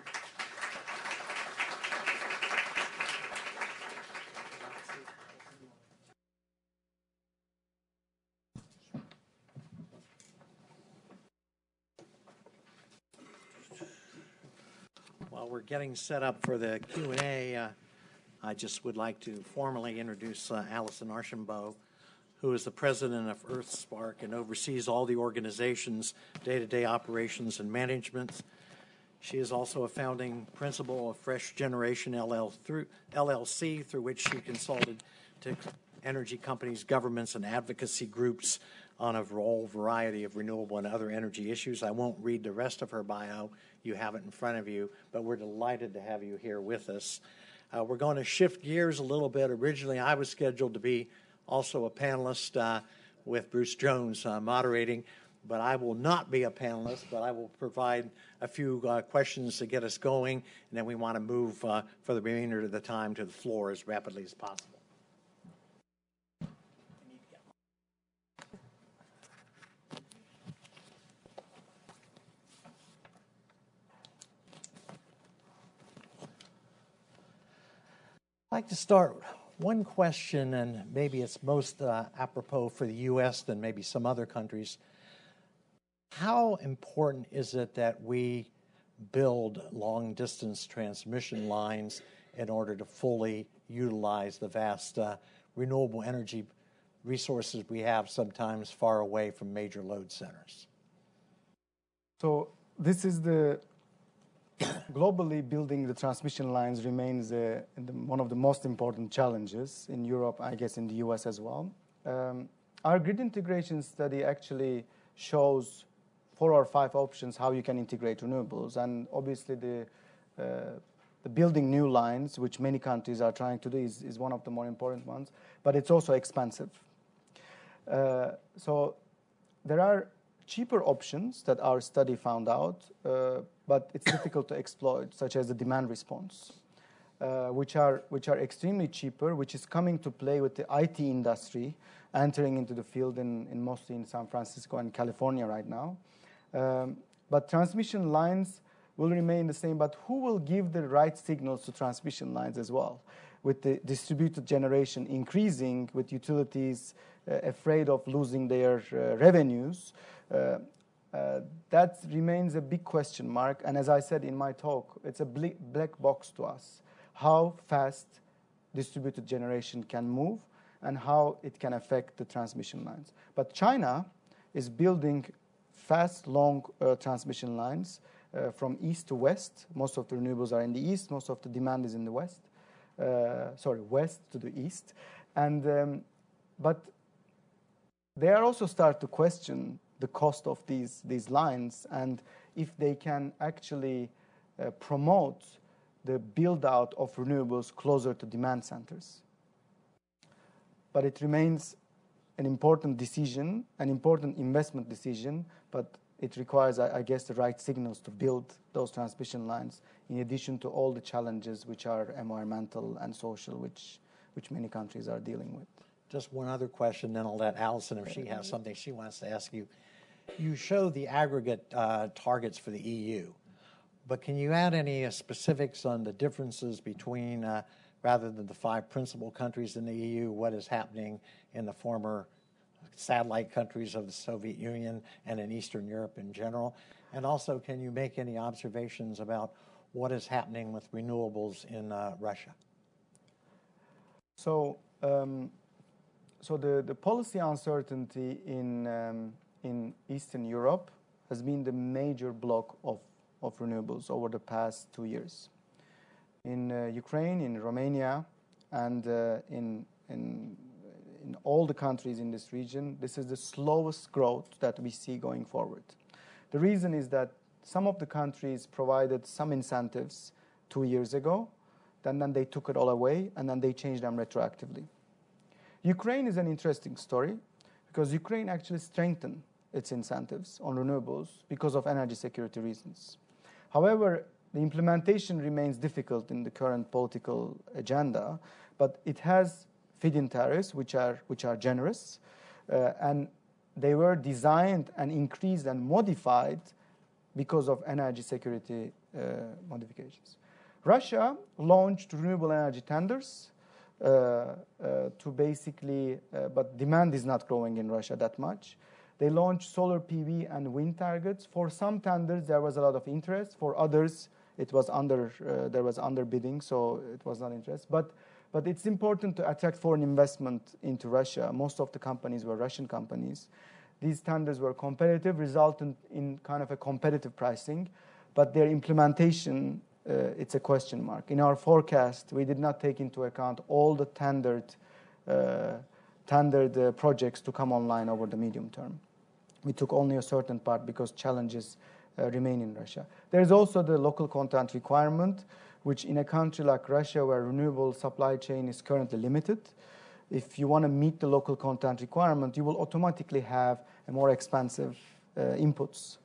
While we're getting set up for the Q&A, I just would like to formally introduce Alison Archambault, who is the president of EarthSpark and oversees all the organization's day-to-day operations and management. She is also a founding principal of Fresh Generation LLC, through which she consulted to energy companies, governments, and advocacy groups on a whole variety of renewable and other energy issues. I won't read the rest of her bio. You have it in front of you, but we're delighted to have you here with us. We're going to shift gears a little bit. Originally, I was scheduled to be also a panelist with Bruce Jones moderating, but I will not be a panelist, but I will provide a few questions to get us going, and then we want to move for the remainder of the time to the floor as rapidly as possible. I'd like to start one question, and maybe it's most apropos for the U.S. than maybe some other countries. How important is it that we build long-distance transmission lines in order to fully utilize the vast renewable energy resources we have, sometimes far away from major load centers? So this is globally, building the transmission lines remains one of the most important challenges in Europe, I guess in the US as well. Our grid integration study actually shows 4 or 5 options how you can integrate renewables. And obviously the building new lines, which many countries are trying to do, is one of the more important ones, but it's also expensive. So there are cheaper options that our study found out, but it's difficult to exploit, such as the demand response, which are extremely cheaper, which is coming to play with the IT industry entering into the field mostly in San Francisco and California right now. But transmission lines will remain the same, but who will give the right signals to transmission lines as well? With the distributed generation increasing, with utilities afraid of losing their revenues, that remains a big question mark. And as I said in my talk, it's a black box to us. How fast distributed generation can move and how it can affect the transmission lines. But China is building fast, long transmission lines from east to west. Most of the renewables are in the east. Most of the demand is in the west. West to the east. And but they are also start to question the cost of these lines and if they can actually promote the build-out of renewables closer to demand centers. But it remains an important decision, an important investment decision, but it requires, I guess, the right signals to build those transmission lines, in addition to all the challenges which are environmental and social, which many countries are dealing with. Just one other question, then I'll let Allison, if she has something she wants to ask you. You show the aggregate targets for the EU, but can you add any specifics on the differences between, rather than the 5 principal countries in the EU, what is happening in the former satellite countries of the Soviet Union and in Eastern Europe in general? And also, can you make any observations about what is happening with renewables in Russia? So the policy uncertainty in Eastern Europe has been the major block of renewables over the past 2 years. In Ukraine, in Romania, and in all the countries in this region, this is the slowest growth that we see going forward. The reason is that some of the countries provided some incentives 2 years ago, then they took it all away, and then they changed them retroactively. Ukraine is an interesting story because Ukraine actually strengthened its incentives on renewables because of energy security reasons. However, the implementation remains difficult in the current political agenda, but it has feed-in tariffs which are generous, and they were designed and increased and modified because of energy security modifications. Russia launched renewable energy tenders to basically, but demand is not growing in Russia that much. They launched solar PV and wind targets. For some tenders, there was a lot of interest. For others, it was there was underbidding, so it was not interest. But it's important to attract foreign investment into Russia. Most of the companies were Russian companies. These tenders were competitive, resulting in kind of a competitive pricing, but their implementation, it's a question mark. In our forecast, we did not take into account all the tendered projects to come online over the medium term. We took only a certain part because challenges remain in Russia. There is also the local content requirement, which in a country like Russia, where renewable supply chain is currently limited, if you want to meet the local content requirement, you will automatically have a more expensive inputs.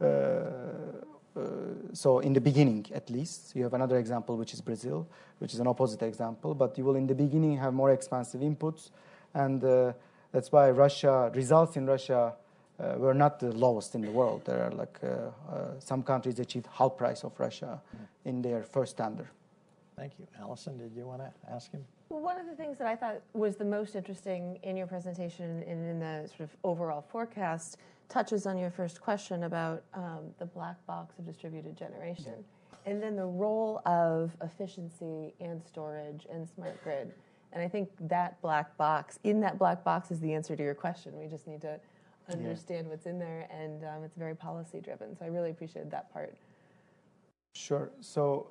So in the beginning, at least, you have another example, which is Brazil, which is an opposite example, but you will in the beginning have more expensive inputs, and that's why results in Russia were not the lowest in the world. There are like some countries achieved half price of Russia in their first tender. Thank you. Allison, did you want to ask him? Well, one of the things that I thought was the most interesting in your presentation and in the sort of overall forecast touches on your first question about the black box of distributed generation, and then the role of efficiency and storage and smart grid. And I think that black box, in that black box is the answer to your question. We just need to understand what's in there, and it's very policy driven. So I really appreciated that part. Sure. So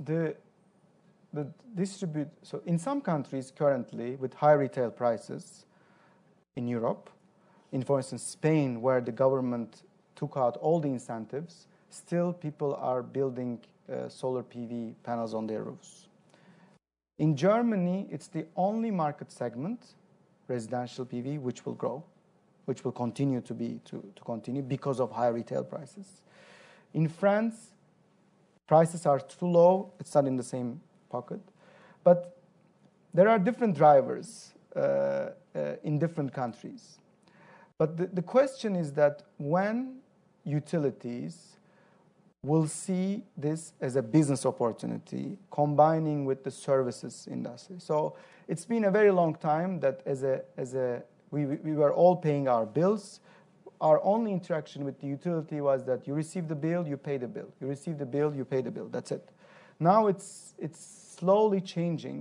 so in some countries currently with high retail prices in Europe, for instance Spain, where the government took out all the incentives, still people are building solar PV panels on their roofs. In Germany, it's the only market segment, residential PV, which will grow, which will continue to continue because of high retail prices. In France, prices are too low. It's not in the same pocket. But there are different drivers in different countries. But the question is that when utilities will see this as a business opportunity, combining with the services industry. So it's been a very long time that we were all paying our bills. Our only interaction with the utility was that you receive the bill, you pay the bill. You receive the bill, you pay the bill. That's it. Now it's slowly changing,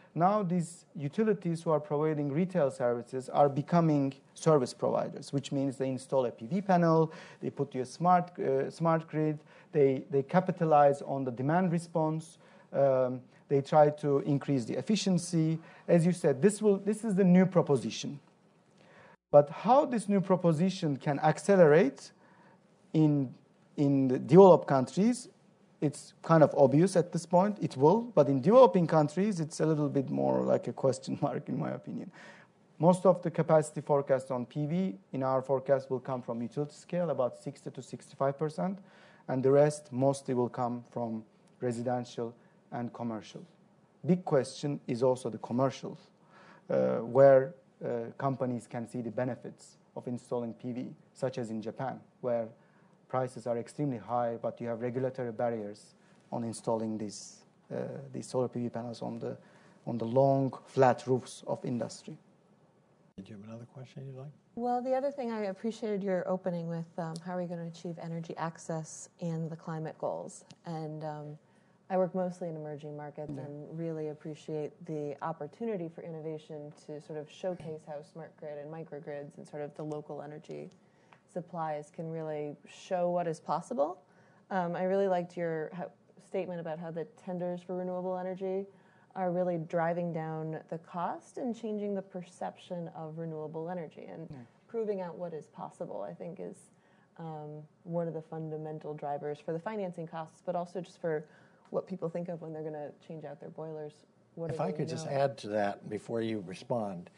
now these utilities who are providing retail services are becoming service providers, which means they install a PV panel, they put you a smart grid, they capitalize on the demand response, they try to increase the efficiency. As you said, this is the new proposition. But how this new proposition can accelerate in the developed countries, it's kind of obvious at this point. It will, but in developing countries, it's a little bit more like a question mark, in my opinion. Most of the capacity forecast on PV in our forecast will come from utility scale, about 60 to 65%, and the rest mostly will come from residential and commercial. Big question is also the commercial, where companies can see the benefits of installing PV, such as in Japan, where prices are extremely high, but you have regulatory barriers on installing these solar PV panels on the long, flat roofs of industry. Did you have another question you'd like? Well, the other thing I appreciated your opening with, how are we going to achieve energy access and the climate goals? And I work mostly in emerging markets and really appreciate the opportunity for innovation to sort of showcase how smart grid and microgrids and sort of the local energy supplies can really show what is possible. I really liked your statement about how the tenders for renewable energy are really driving down the cost and changing the perception of renewable energy and proving out what is possible, I think is one of the fundamental drivers for the financing costs, but also just for what people think of when they're going to change out their boilers. If I could just add to that before you respond.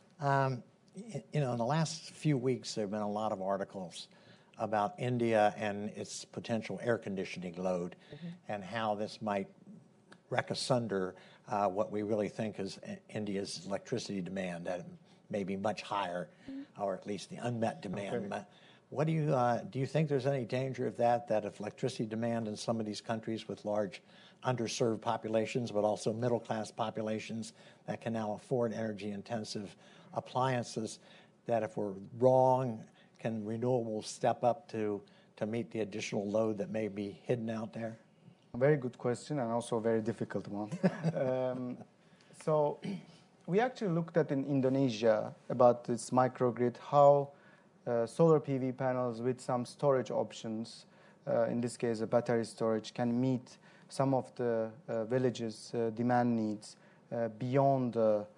In the last few weeks, there have been a lot of articles about India and its potential air conditioning load and how this might wreck asunder what we really think is India's electricity demand, that may be much higher, or at least the unmet demand. Okay. What do you think there's any danger of that if electricity demand in some of these countries with large underserved populations, but also middle-class populations that can now afford energy-intensive appliances, that if we're wrong, can renewables step up to meet the additional load that may be hidden out there? A very good question, and also a very difficult one. So we actually looked at in Indonesia about this microgrid, how solar PV panels with some storage options, in this case a battery storage, can meet some of the villages' demand needs beyond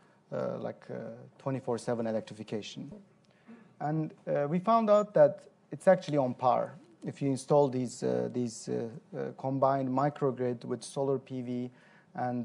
24/7 electrification. And we found out that it's actually on par. If you install these combined microgrid with solar PV and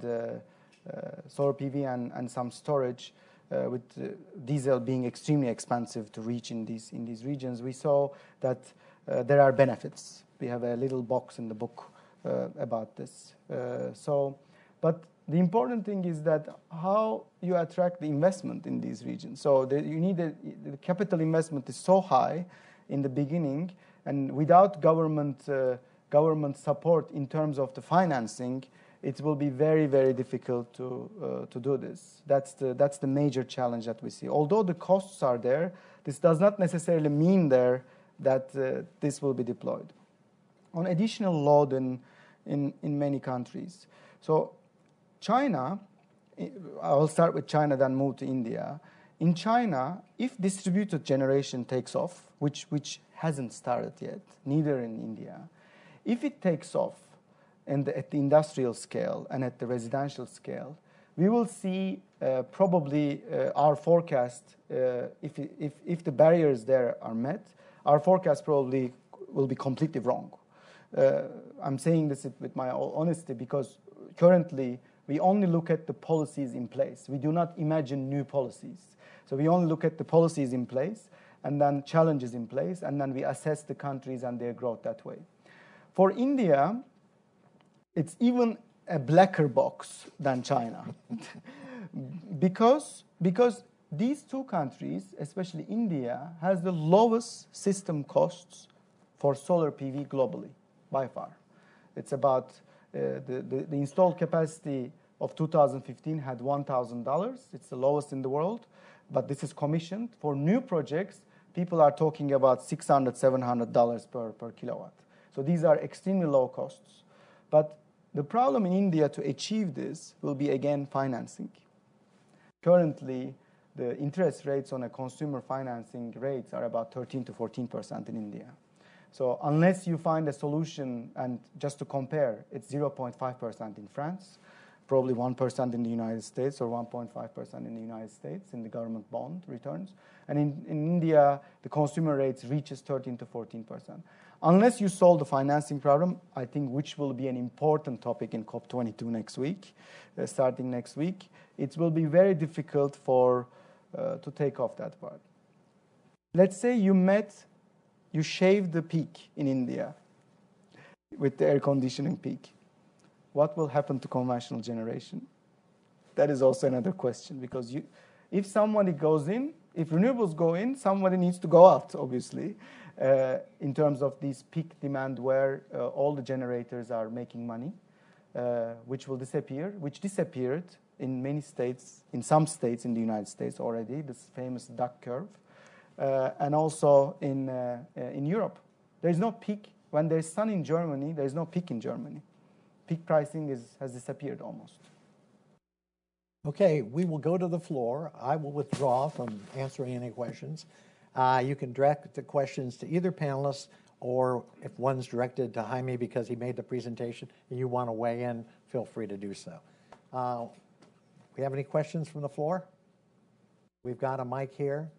some storage, with diesel being extremely expensive to reach in these regions, we saw that there are benefits. We have a little box in the book about this. But the important thing is that how you attract the investment in these regions. So the capital investment is so high in the beginning, and without government support in terms of the financing, it will be very, very difficult to do this. That's the major challenge that we see. Although the costs are there, this does not necessarily mean that this will be deployed. On additional load in many countries. So China, I will start with China, then move to India. In China, if distributed generation takes off, which hasn't started yet, neither in India, if it takes off at the industrial scale and at the residential scale, we will see probably our forecast, if the barriers there are met, our forecast probably will be completely wrong. I'm saying this with my honesty because currently we only look at the policies in place. We do not imagine new policies. So we only look at the policies in place and then challenges in place, and then we assess the countries and their growth that way. For India, it's even a blacker box than China. because these two countries, especially India, has the lowest system costs for solar PV globally, by far. It's about the installed capacity of 2015 had $1,000. It's the lowest in the world, but this is commissioned. For new projects, people are talking about $600, $700 per kilowatt. So these are extremely low costs. But The problem in India to achieve this will be, again, financing. Currently, the interest rates on a consumer financing rates are about 13 to 14% in India. So unless you find a solution, and just to compare, it's 0.5% in France, probably 1% in the United States, or 1.5% in the United States in the government bond returns. And in India, the consumer rates reaches 13 to 14%. Unless you solve the financing problem, I think, which will be an important topic in COP22 next week, starting next week, it will be very difficult to take off that part. Let's say you shave the peak in India with the air conditioning peak. What will happen to conventional generation? That is also another question, because if somebody goes in, if renewables go in, somebody needs to go out, obviously, in terms of this peak demand where all the generators are making money, which will disappear, which disappeared in many states, in some states in the United States already, this famous duck curve, and also in Europe. There is no peak. When there's sun in Germany, there is no peak in Germany. Peak pricing has disappeared almost. Okay, we will go to the floor. I will withdraw from answering any questions. You can direct the questions to either panelist, or if one's directed to Jaime because he made the presentation and you want to weigh in, feel free to do so. We have any questions from the floor? We've got a mic here.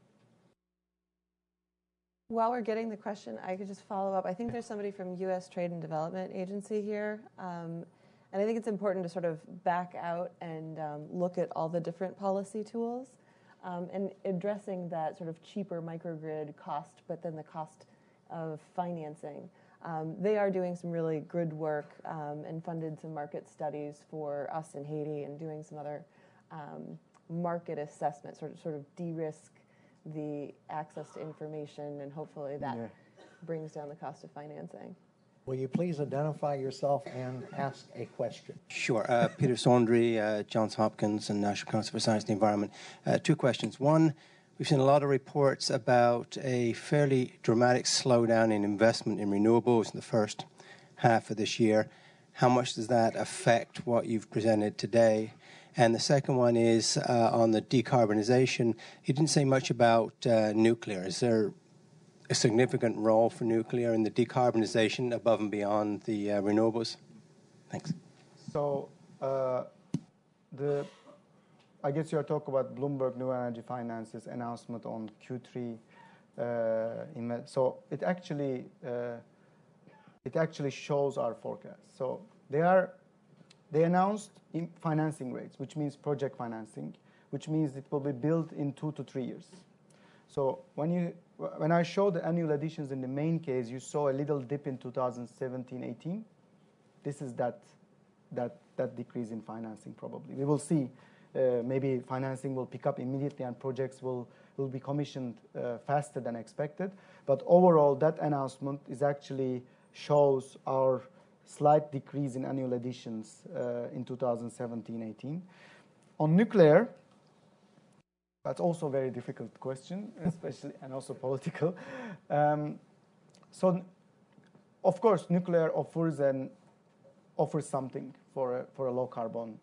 While we're getting the question, I could just follow up. I think there's somebody from U.S. Trade and Development Agency here. And I think it's important to sort of back out and look at all the different policy tools and addressing that sort of cheaper microgrid cost, but then the cost of financing. They are doing some really good work and funded some market studies for us in Haiti, and doing some other market assessment, sort of de-risk the access to information, and hopefully that brings down the cost of financing. Will you please identify yourself and ask a question? Sure. Peter Sondry, Johns Hopkins and National Council for Science and the Environment. Two questions. One, we've seen a lot of reports about a fairly dramatic slowdown in investment in renewables in the first half of this year. How much does that affect what you've presented today? And the second one is on the decarbonization. You didn't say much about nuclear. Is there a significant role for nuclear in the decarbonization above and beyond the renewables? Thanks. So I guess you're talking about Bloomberg New Energy Finance's announcement on Q3. So it actually shows our forecast. So they announced financing rates, which means project financing, which means it will be built in 2 to 3 years. So when I showed the annual additions in the main case, you saw a little dip in 2017-18. This is that decrease in financing probably. We will see. Maybe financing will pick up immediately and projects will be commissioned faster than expected. But overall, that announcement actually shows our slight decrease in annual additions in 2017-18. On nuclear, that's also a very difficult question, especially, and also political. So, of course, nuclear offers something for a low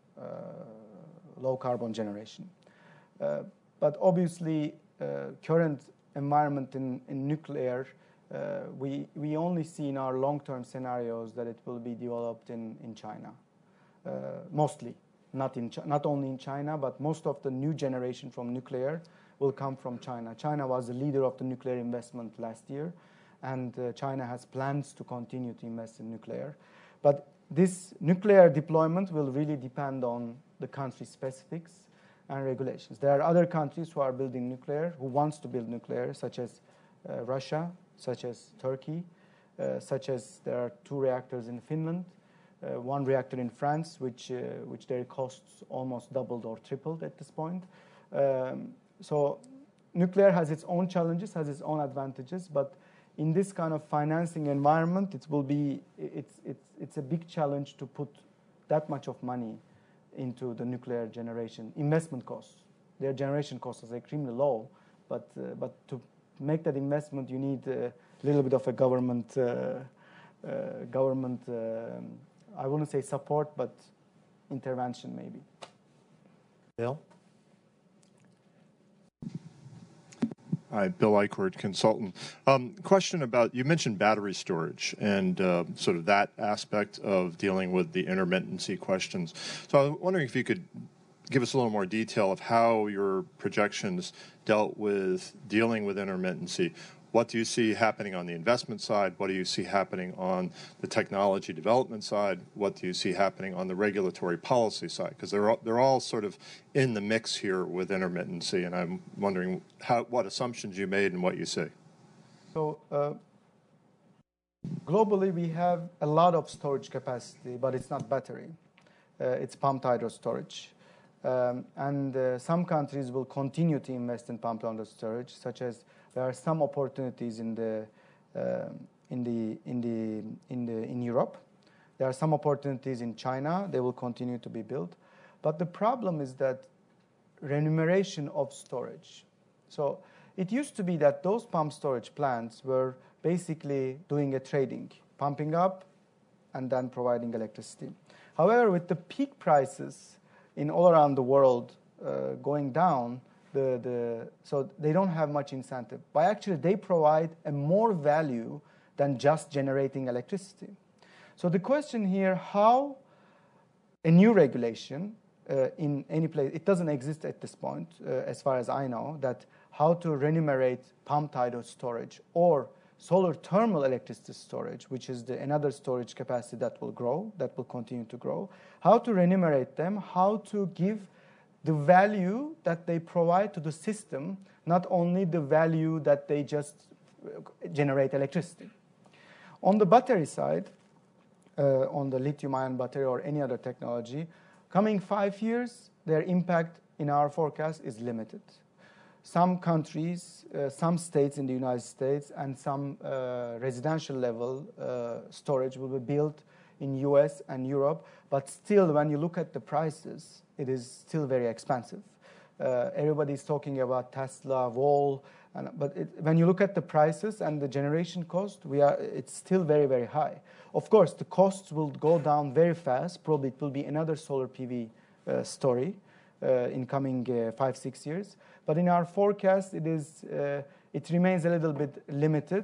carbon generation. But obviously, current environment in nuclear, we only see in our long-term scenarios that it will be developed in China, mostly. Not only in China, but most of the new generation from nuclear will come from China. China was the leader of the nuclear investment last year, and China has plans to continue to invest in nuclear. But this nuclear deployment will really depend on the country specifics and regulations. There are other countries who are building nuclear, who wants to build nuclear, such as Russia, such as Turkey, such as there are 2 reactors in Finland, 1 reactor in France, which their costs almost doubled or tripled at this point. So nuclear has its own challenges, has its own advantages, but in this kind of financing environment, it's a big challenge to put that much of money into the nuclear generation. Investment costs, their generation costs are extremely low, but to make that investment, you need a little bit of a government I wouldn't say support, but intervention maybe. Bill? Hi, Bill Eichhorn, consultant. Question about, you mentioned battery storage and sort of that aspect of dealing with the intermittency questions. So I was wondering if you could give us a little more detail of how your projections dealt with dealing with intermittency. What do you see happening on the investment side? What do you see happening on the technology development side? What do you see happening on the regulatory policy side? Because they're all sort of in the mix here with intermittency, and I'm wondering what assumptions you made and what you see. So globally, we have a lot of storage capacity, but it's not battery. It's pumped hydro storage. And some countries will continue to invest in pumped hydro storage, such as there are some opportunities in Europe. There are some opportunities in China. They will continue to be built. But the problem is that remuneration of storage. So it used to be that those pump storage plants were basically doing a trading, pumping up and then providing electricity. However, with the peak prices in all around the world going down, so they don't have much incentive. But actually, they provide a more value than just generating electricity. So the question here, how a new regulation in any place, it doesn't exist at this point, as far as I know, that how to remunerate pumped hydro storage or solar thermal electricity storage, which is another storage capacity that will grow, that will continue to grow, how to remunerate them, how to give the value that they provide to the system, not only the value that they just generate electricity. On the battery side, on the lithium-ion battery or any other technology, coming 5 years, their impact in our forecast is limited. Some countries, some states in the United States, and some residential level storage will be built in US and Europe, but still, when you look at the prices, it is still very expensive. Everybody's talking about Tesla, Vol, but when you look at the prices and the generation cost, it's still very, very high. Of course, the costs will go down very fast. Probably it will be another solar PV story in coming 5-6 years. But in our forecast, it remains a little bit limited,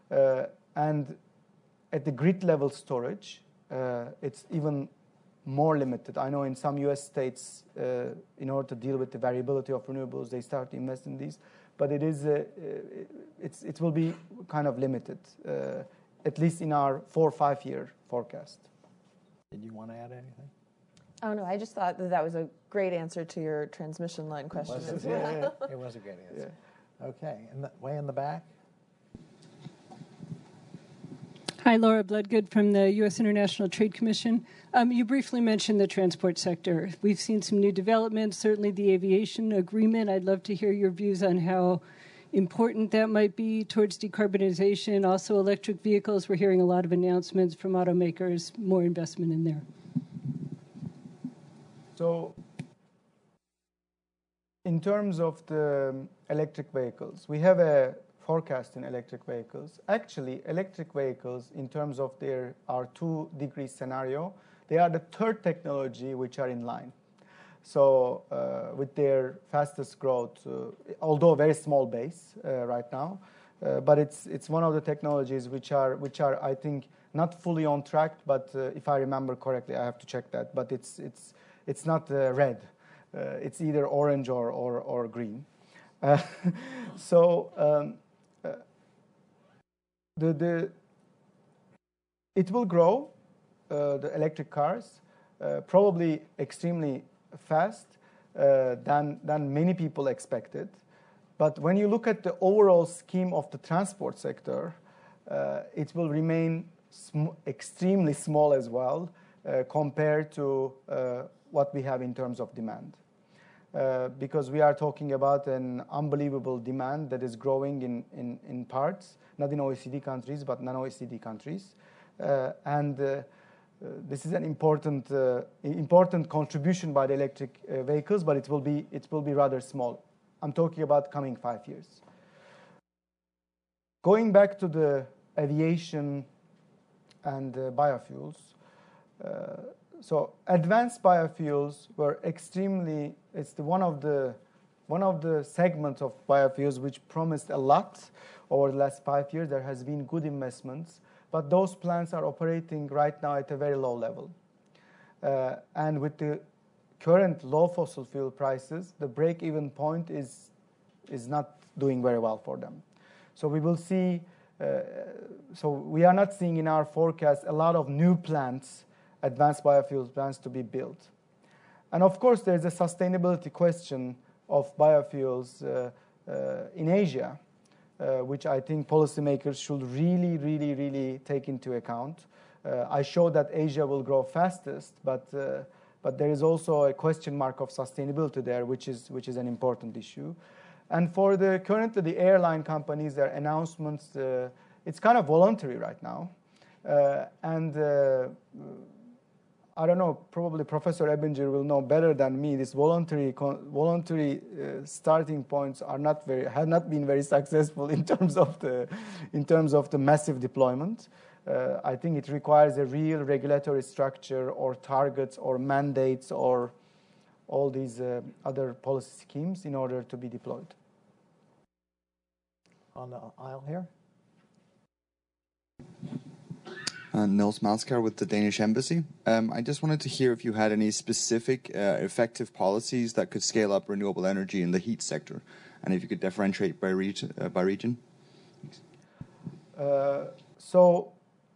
and at the grid level storage, it's even more limited. I know in some U.S. states, in order to deal with the variability of renewables, they start to invest in these, but it will be kind of limited, at least in our 4 or 5 year forecast. Did you want to add anything? Oh, no, I just thought that was a great answer to your transmission line question. It was a great answer. Yeah. Okay, way in the back. Hi, Laura Bloodgood from the U.S. International Trade Commission. You briefly mentioned the transport sector. We've seen some new developments, certainly the aviation agreement. I'd love to hear your views on how important that might be towards decarbonization. Also, electric vehicles, we're hearing a lot of announcements from automakers, more investment in there. So in terms of the electric vehicles, we have a forecast in electric vehicles. Actually, electric vehicles, in terms of our 2-degree scenario, they are the third technology which are in line. So with their fastest growth, although very small base right now, but it's one of the technologies which are I think not fully on track. But if I remember correctly, I have to check that. But it's not red. It's either orange or green. So it will grow, the electric cars, probably extremely fast than many people expected. But when you look at the overall scheme of the transport sector, it will remain extremely small as well compared to what we have in terms of demand. Because we are talking about an unbelievable demand that is growing in parts, not in OECD countries, but non-OECD countries. And this is an important contribution by the electric vehicles, but it will be rather small. I'm talking about coming 5 years. Going back to the aviation and biofuels, So advanced biofuels were extremely, it's one of the segments of biofuels which promised a lot over the last 5 years. There has been good investments, but those plants are operating right now at a very low level. And with the current low fossil fuel prices, the break-even point is not doing very well for them. So we will see, so we are not seeing in our forecast a lot of new plants, advanced biofuels plants to be built. And of course, there's a sustainability question of biofuels in Asia, which I think policymakers should really take into account. I showed that Asia will grow fastest, but there is also a question mark of sustainability there, which is an important issue. And for currently the airline companies, their announcements, it's kind of voluntary right now. I don't know, probably Professor Ebinger will know better than me. These voluntary starting points have not been very successful in terms of the massive deployment. I think it requires a real regulatory structure or targets or mandates or all these other policy schemes in order to be deployed. On the aisle here. Nils Malskar with the Danish Embassy. I just wanted to hear if you had any specific effective policies that could scale up renewable energy in the heat sector, and if you could differentiate by region. So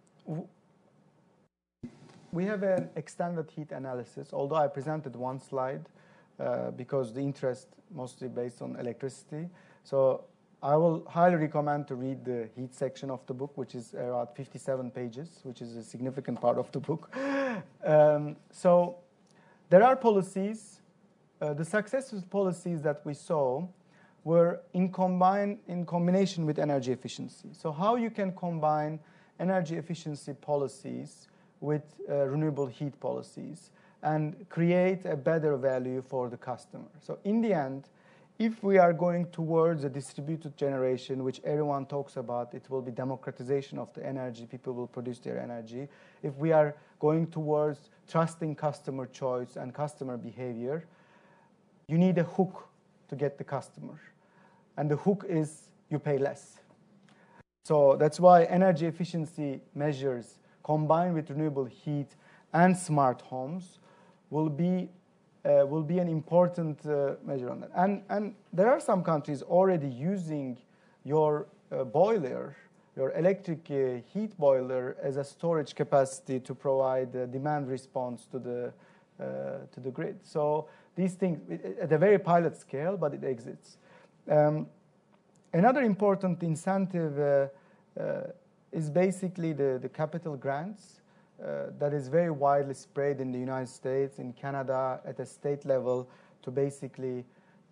we have an extended heat analysis, although I presented one slide because the interest mostly based on electricity. So I will highly recommend to read the heat section of the book, which is around 57 pages, which is a significant part of the book. So there are policies. The successful policies that we saw were in combination with energy efficiency. So how you can combine energy efficiency policies with renewable heat policies and create a better value for the customer. So in the end, if we are going towards a distributed generation, which everyone talks about, it will be democratization of the energy, people will produce their energy. If we are going towards trusting customer choice and customer behavior, you need a hook to get the customer. And the hook is you pay less. So that's why energy efficiency measures combined with renewable heat and smart homes will be an important measure on that. And there are some countries already using your boiler, your electric heat boiler, as a storage capacity to provide demand response to the grid. So these things, at a very pilot scale, but it exists. Another important incentive is basically the capital grants. That is very widely spread in the United States, in Canada, at a state level, to basically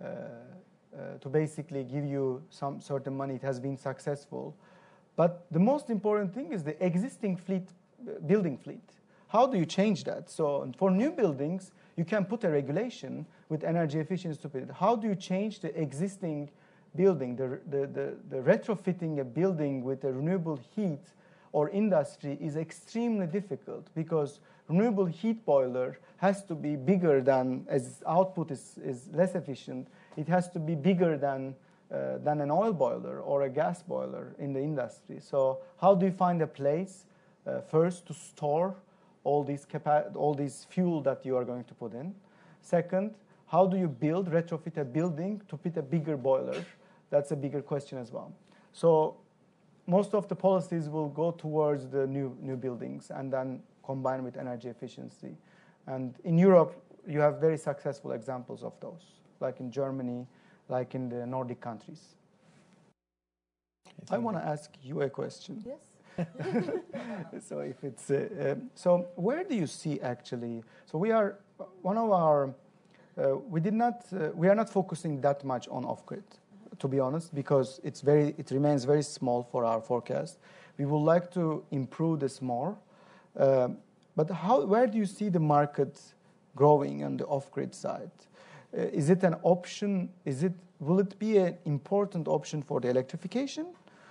give you some certain money. It has been successful. But the most important thing is the existing building fleet. How do you change that? So for new buildings, you can put a regulation with energy efficiency to put it. How do you change the existing building, the retrofitting a building with a renewable heat or industry is extremely difficult because renewable heat boiler has to be bigger than, as output is less efficient, it has to be bigger than an oil boiler or a gas boiler in the industry. So how do you find a place first to store all these fuel that you are going to put in? Second, how do you retrofit a building to put a bigger boiler? That's a bigger question as well. So most of the policies will go towards the new buildings and then combine with energy efficiency. And in Europe, you have very successful examples of those, like in Germany, like in the Nordic countries. I want to ask you a question. Yes. So if it's so, where do you see actually? So we are one of our. We are not focusing that much on off-grid, to be honest, because it remains very small for our forecast. We would like to improve this more. But where do you see the market growing on the off-grid side? Is it an option? Will it be an important option for the electrification,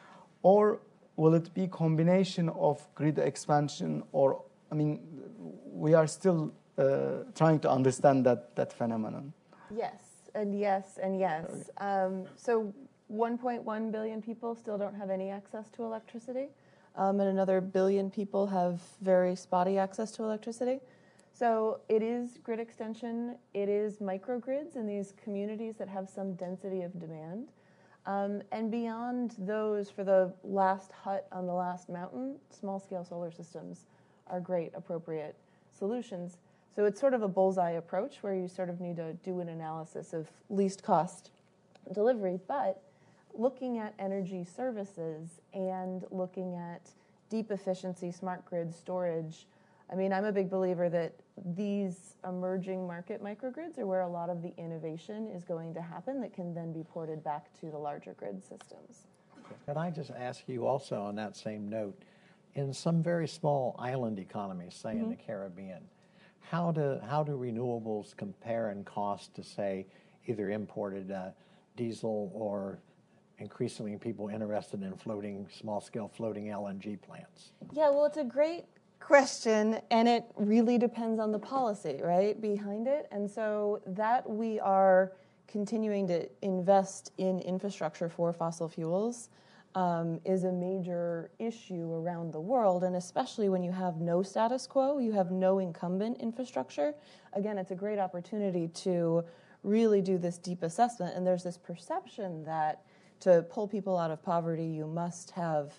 or will it be a combination of grid expansion? Or we are still trying to understand that phenomenon. Yes, and yes, and yes. So 1.1 billion people still don't have any access to electricity, and another billion people have very spotty access to electricity. So it is grid extension, it is microgrids in these communities that have some density of demand. And beyond those, for the last hut on the last mountain, small-scale solar systems are great, appropriate solutions. So it's sort of a bullseye approach where you sort of need to do an analysis of least cost delivery, but looking at energy services and looking at deep efficiency, smart grid storage. I mean, I'm a big believer that these emerging market microgrids are where a lot of the innovation is going to happen that can then be ported back to the larger grid systems. Could I just ask you also on that same note, in some very small island economies, say in the Caribbean, how do renewables compare in cost to, say, either imported diesel or increasingly people interested in small-scale floating LNG plants? Yeah, well, it's a great question, and it really depends on the policy, right, behind it. And so that we are continuing to invest in infrastructure for fossil fuels is a major issue around the world, and especially when you have no status quo, you have no incumbent infrastructure. Again, it's a great opportunity to really do this deep assessment, and there's this perception that to pull people out of poverty, you must have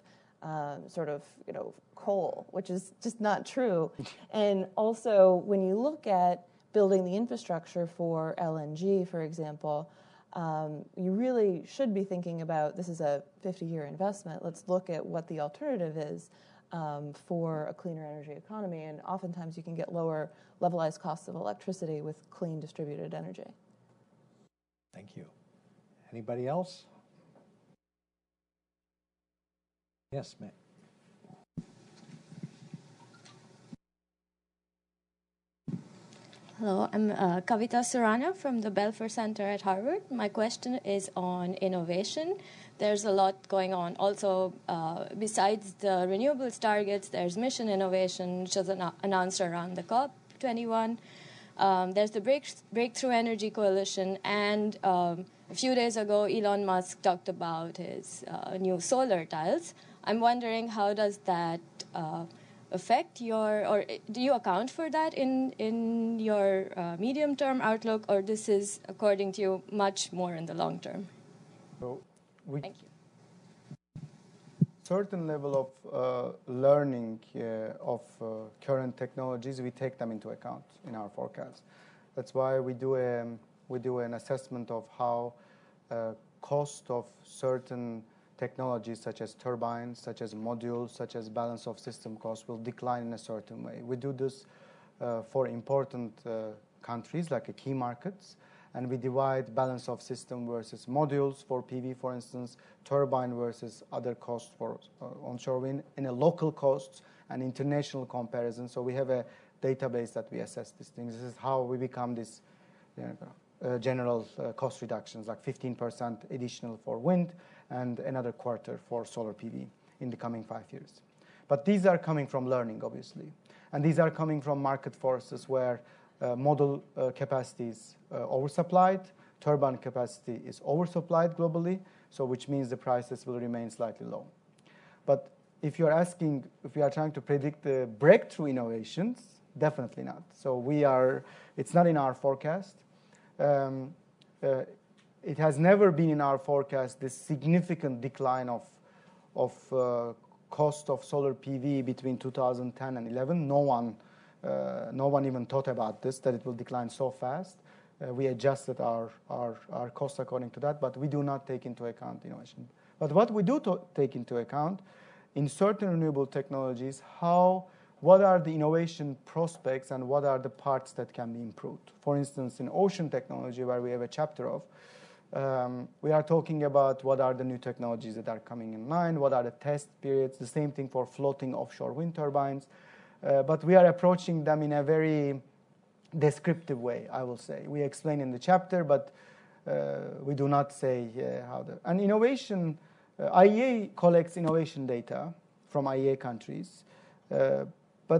coal, which is just not true. And also, when you look at building the infrastructure for LNG, for example, you really should be thinking about, this is a 50-year investment. Let's look at what the alternative is for a cleaner energy economy. And oftentimes you can get lower levelized costs of electricity with clean distributed energy. Thank you. Anybody else? Yes, ma'am. Hello, I'm Kavita Surana from the Belfer Center at Harvard. My question is on innovation. There's a lot going on. Also, besides the renewables targets, there's mission innovation, which was announced around the COP21. There's the Breakthrough Energy Coalition, and a few days ago, Elon Musk talked about his new solar tiles. I'm wondering, how does that affect or do you account for that in your medium-term outlook, or this is, according to you, much more in the long term? So Thank you. Certain level of learning of current technologies, we take them into account in our forecast. That's why we do an assessment of how cost of certain technologies such as turbines, such as modules, such as balance of system costs will decline in a certain way. We do this for important countries like key markets, and we divide balance of system versus modules for PV, for instance, turbine versus other costs for onshore wind, in a local costs and international comparison. So we have a database that we assess these things. This is how we become this general cost reductions, like 15% additional for wind and another quarter for solar PV in the coming 5 years. But these are coming from learning, obviously. And these are coming from market forces where module capacity is oversupplied, turbine capacity is oversupplied globally, so which means the prices will remain slightly low. But if you're asking, if we are trying to predict the breakthrough innovations, definitely not. So it's not in our forecast. It has never been in our forecast this significant decline of cost of solar PV between 2010 and 11. No one even thought about this, that it will decline so fast. We adjusted our costs according to that, but we do not take into account innovation. But what we do take into account in certain renewable technologies, what are the innovation prospects and what are the parts that can be improved. For instance, in ocean technology, where we have a chapter of, we are talking about what are the new technologies that are coming in line, what are the test periods, the same thing for floating offshore wind turbines. But we are approaching them in a very descriptive way, I will say. We explain in the chapter, but we do not say how the... And innovation, IEA collects innovation data from IEA countries, but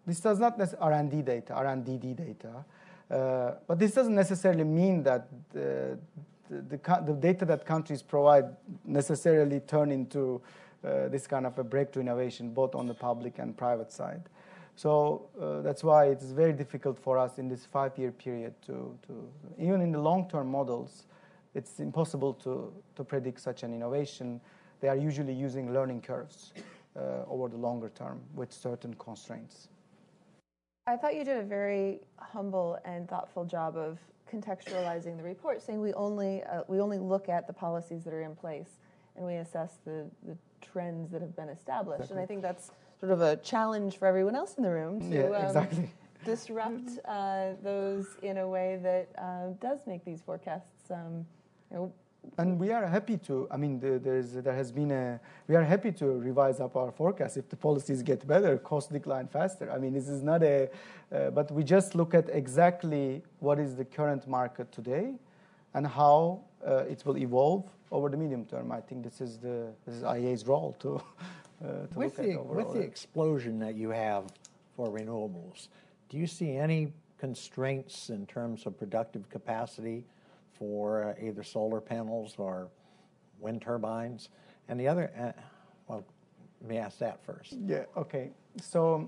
this does not necessarily R&D data, RNDD data, but this doesn't necessarily mean that the data that countries provide necessarily turn into this kind of a breakthrough innovation, both on the public and private side. So that's why it's very difficult for us in this 5-year period to even in the long-term models, it's impossible to predict such an innovation. They are usually using learning curves over the longer term with certain constraints. I thought you did a very humble and thoughtful job of contextualizing the report, saying we only look at the policies that are in place and we assess the trends that have been established. Exactly. And I think that's sort of a challenge for everyone else in the room to disrupt those in a way that does make these forecasts. And we are happy to. I mean, we are happy to revise up our forecast if the policies get better, costs decline faster. I mean, this is not but we just look at exactly what is the current market today, and how it will evolve over the medium term. I think this is IEA's role to look at overall. With the explosion that you have for renewables, do you see any constraints in terms of productive capacity for either solar panels or wind turbines? And the other, well, let me ask that first. Yeah, okay. So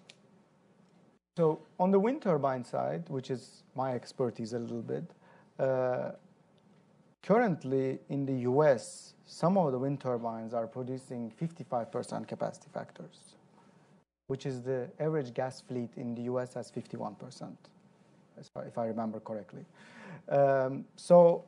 on the wind turbine side, which is my expertise a little bit, currently in the US, some of the wind turbines are producing 55% capacity factors, which is the average gas fleet in the US has 51%, if I remember correctly. So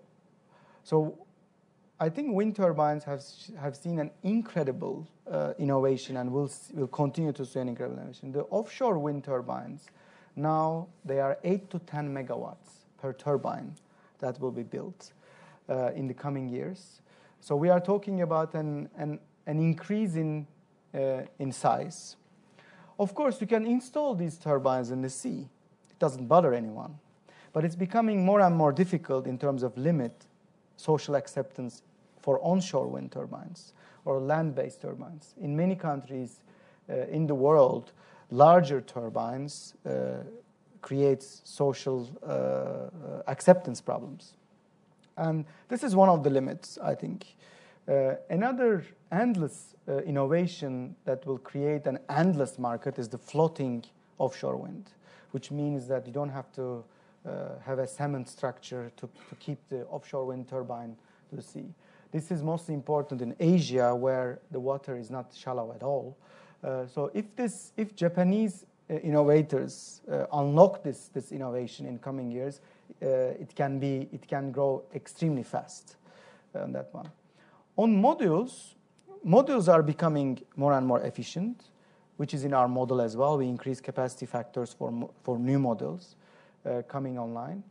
I think wind turbines have seen an incredible innovation and will continue to see an incredible innovation. The offshore wind turbines, now they are 8 to 10 megawatts per turbine that will be built in the coming years. So we are talking about an increase in size. Of course, you can install these turbines in the sea. It doesn't bother anyone. But it's becoming more and more difficult in terms of limit social acceptance for onshore wind turbines or land-based turbines. In many countries in the world, larger turbines creates social acceptance problems. And this is one of the limits, I think. Another endless innovation that will create an endless market is the floating offshore wind, which means that you don't have to have a cement structure to keep the offshore wind turbine to the sea. This is mostly important in Asia, where the water is not shallow at all. So if Japanese innovators unlock this innovation in coming years, it can grow extremely fast on that one. On modules are becoming more and more efficient, which is in our model as well. We increase capacity factors for new models coming online.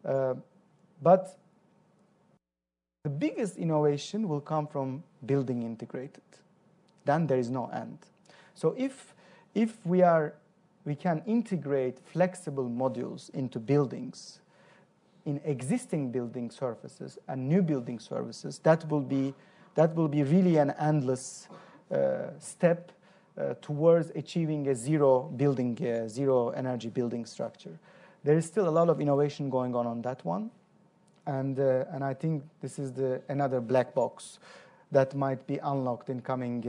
But the biggest innovation will come from building integrated. Then there is no end. So if we can integrate flexible modules into buildings, in existing building surfaces and new building services, that will be really an endless step towards achieving a zero energy building structure. There is still a lot of innovation going on that one, and I think this is another black box that might be unlocked in coming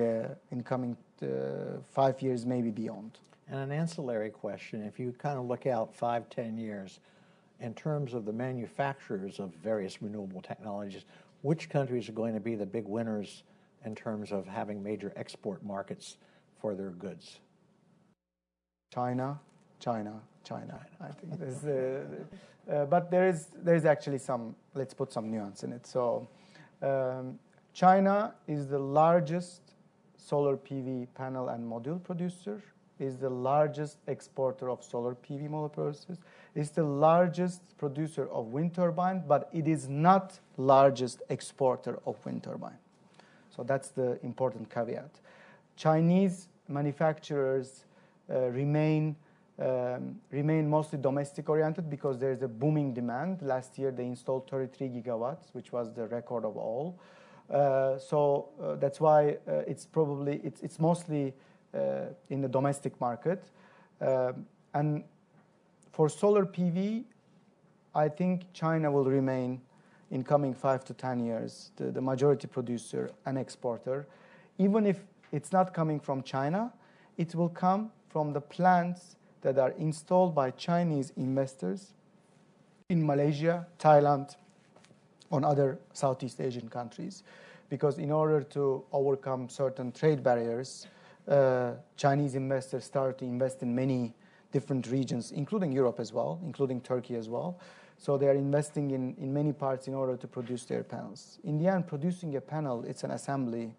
5 years, maybe beyond. And an ancillary question: if you kind of look out 5-10 years, in terms of the manufacturers of various renewable technologies, which countries are going to be the big winners in terms of having major export markets for their goods? China. I think but there is actually some. Let's put some nuance in it. So, China is the largest solar PV panel and module producer. Is the largest exporter of solar PV module producers. Is the largest producer of wind turbine, but it is not largest exporter of wind turbine. So that's the important caveat. Chinese manufacturers remain mostly domestic oriented because there is a booming demand. Last year they installed 33 gigawatts, which was the record of all. So that's why it's mostly in the domestic market. And for solar PV, I think China will remain, in coming 5 to 10 years, the majority producer and exporter. Even if it's not coming from China, it will come from the plants that are installed by Chinese investors in Malaysia, Thailand, on other Southeast Asian countries. Because in order to overcome certain trade barriers, Chinese investors start to invest in many different regions, including Europe as well, including Turkey as well. So they are investing in many parts in order to produce their panels. In the end, producing a panel, it's an assembly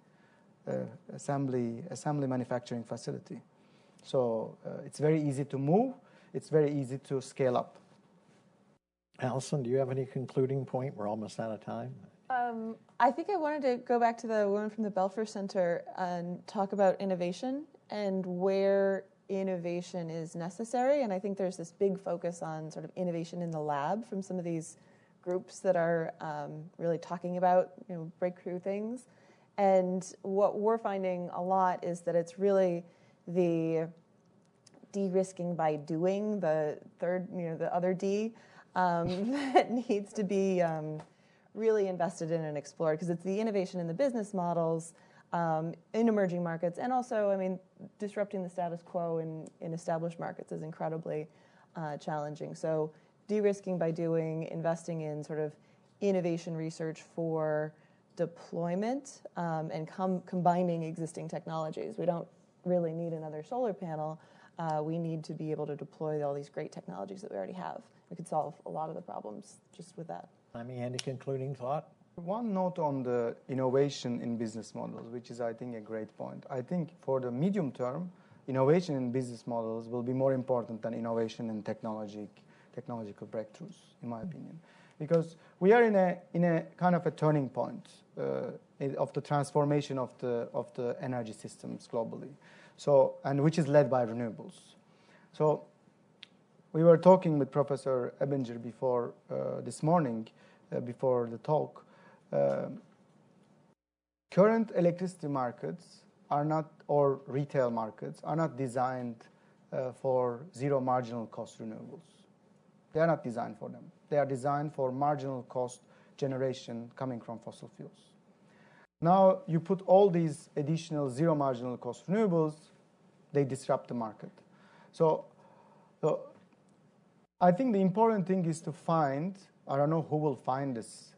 manufacturing facility. So it's very easy to move. It's very easy to scale up. Allison, do you have any concluding point? We're almost out of time. I think I wanted to go back to the woman from the Belfer Center and talk about innovation and where innovation is necessary. And I think there's this big focus on sort of innovation in the lab from some of these groups that are really talking about, breakthrough things. And what we're finding a lot is that it's really the de-risking by doing, the third, the other D, that needs to be really invested in and explored, because it's the innovation in the business models in emerging markets, and also, disrupting the status quo in established markets is incredibly challenging. So de-risking by doing, investing in sort of innovation research for deployment, and combining existing technologies. We don't really need another solar panel. We need to be able to deploy all these great technologies that we already have. We could solve a lot of the problems just with that. Any concluding thought? One note on the innovation in business models, which is, I think, a great point. I think for the medium term, innovation in business models will be more important than innovation in technological breakthroughs, in my opinion. Because we are in a kind of a turning point of the transformation of the energy systems globally, and which is led by renewables. So we were talking with Professor Ebinger before this morning, before the talk. Current electricity markets are not, or retail markets, are not designed for zero marginal cost renewables. They are not designed for them. They are designed for marginal cost generation coming from fossil fuels. Now, you put all these additional zero marginal cost renewables, they disrupt the market. So I think the important thing is to find, I don't know who will find this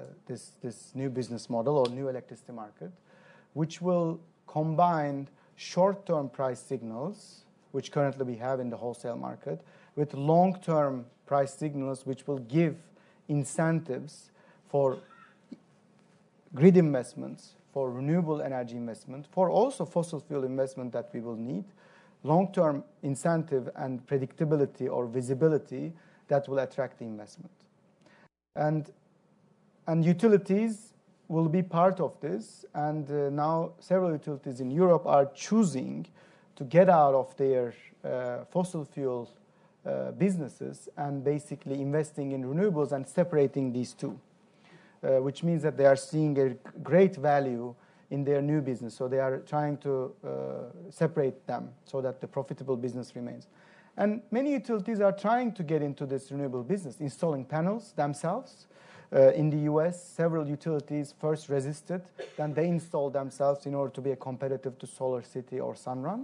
new business model or new electricity market, which will combine short-term price signals, which currently we have in the wholesale market, with long-term price signals, which will give incentives for grid investments, for renewable energy investment, for also fossil fuel investment that we will need, long-term incentive and predictability or visibility that will attract the investment. And utilities will be part of this, and now several utilities in Europe are choosing to get out of their fossil fuel businesses and basically investing in renewables and separating these two, which means that they are seeing a great value in their new business. So they are trying to separate them so that the profitable business remains. And many utilities are trying to get into this renewable business, installing panels themselves. In the US, several utilities first resisted, then they installed themselves in order to be competitive to SolarCity or Sunrun.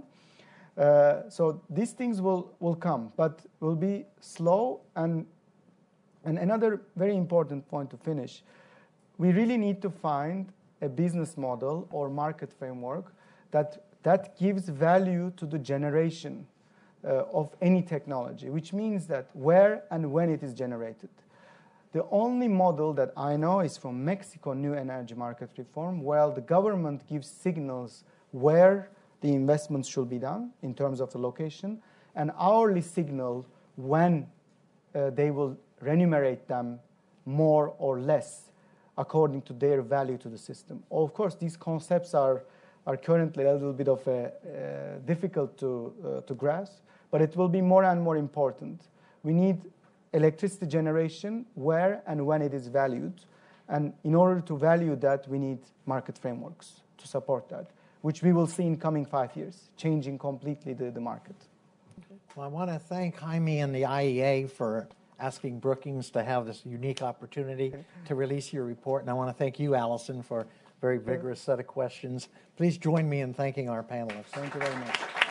So these things will come, but will be slow. And another very important point to finish, we really need to find a business model or market framework that gives value to the generation of any technology, which means that where and when it is generated. The only model that I know is from Mexico New Energy Market Reform, where the government gives signals where the investments should be done in terms of the location, and hourly signal when they will remunerate them more or less according to their value to the system. Of course, these concepts are currently a little bit of difficult to grasp, but it will be more and more important. We need electricity generation where and when it is valued, and in order to value that, we need market frameworks to support that, which we will see in coming 5 years, changing completely the market. Okay. Well, I want to thank Jaime and the IEA for asking Brookings to have this unique opportunity to release your report. And I want to thank you, Allison, for a very vigorous set of questions. Please join me in thanking our panelists. Thank you very much.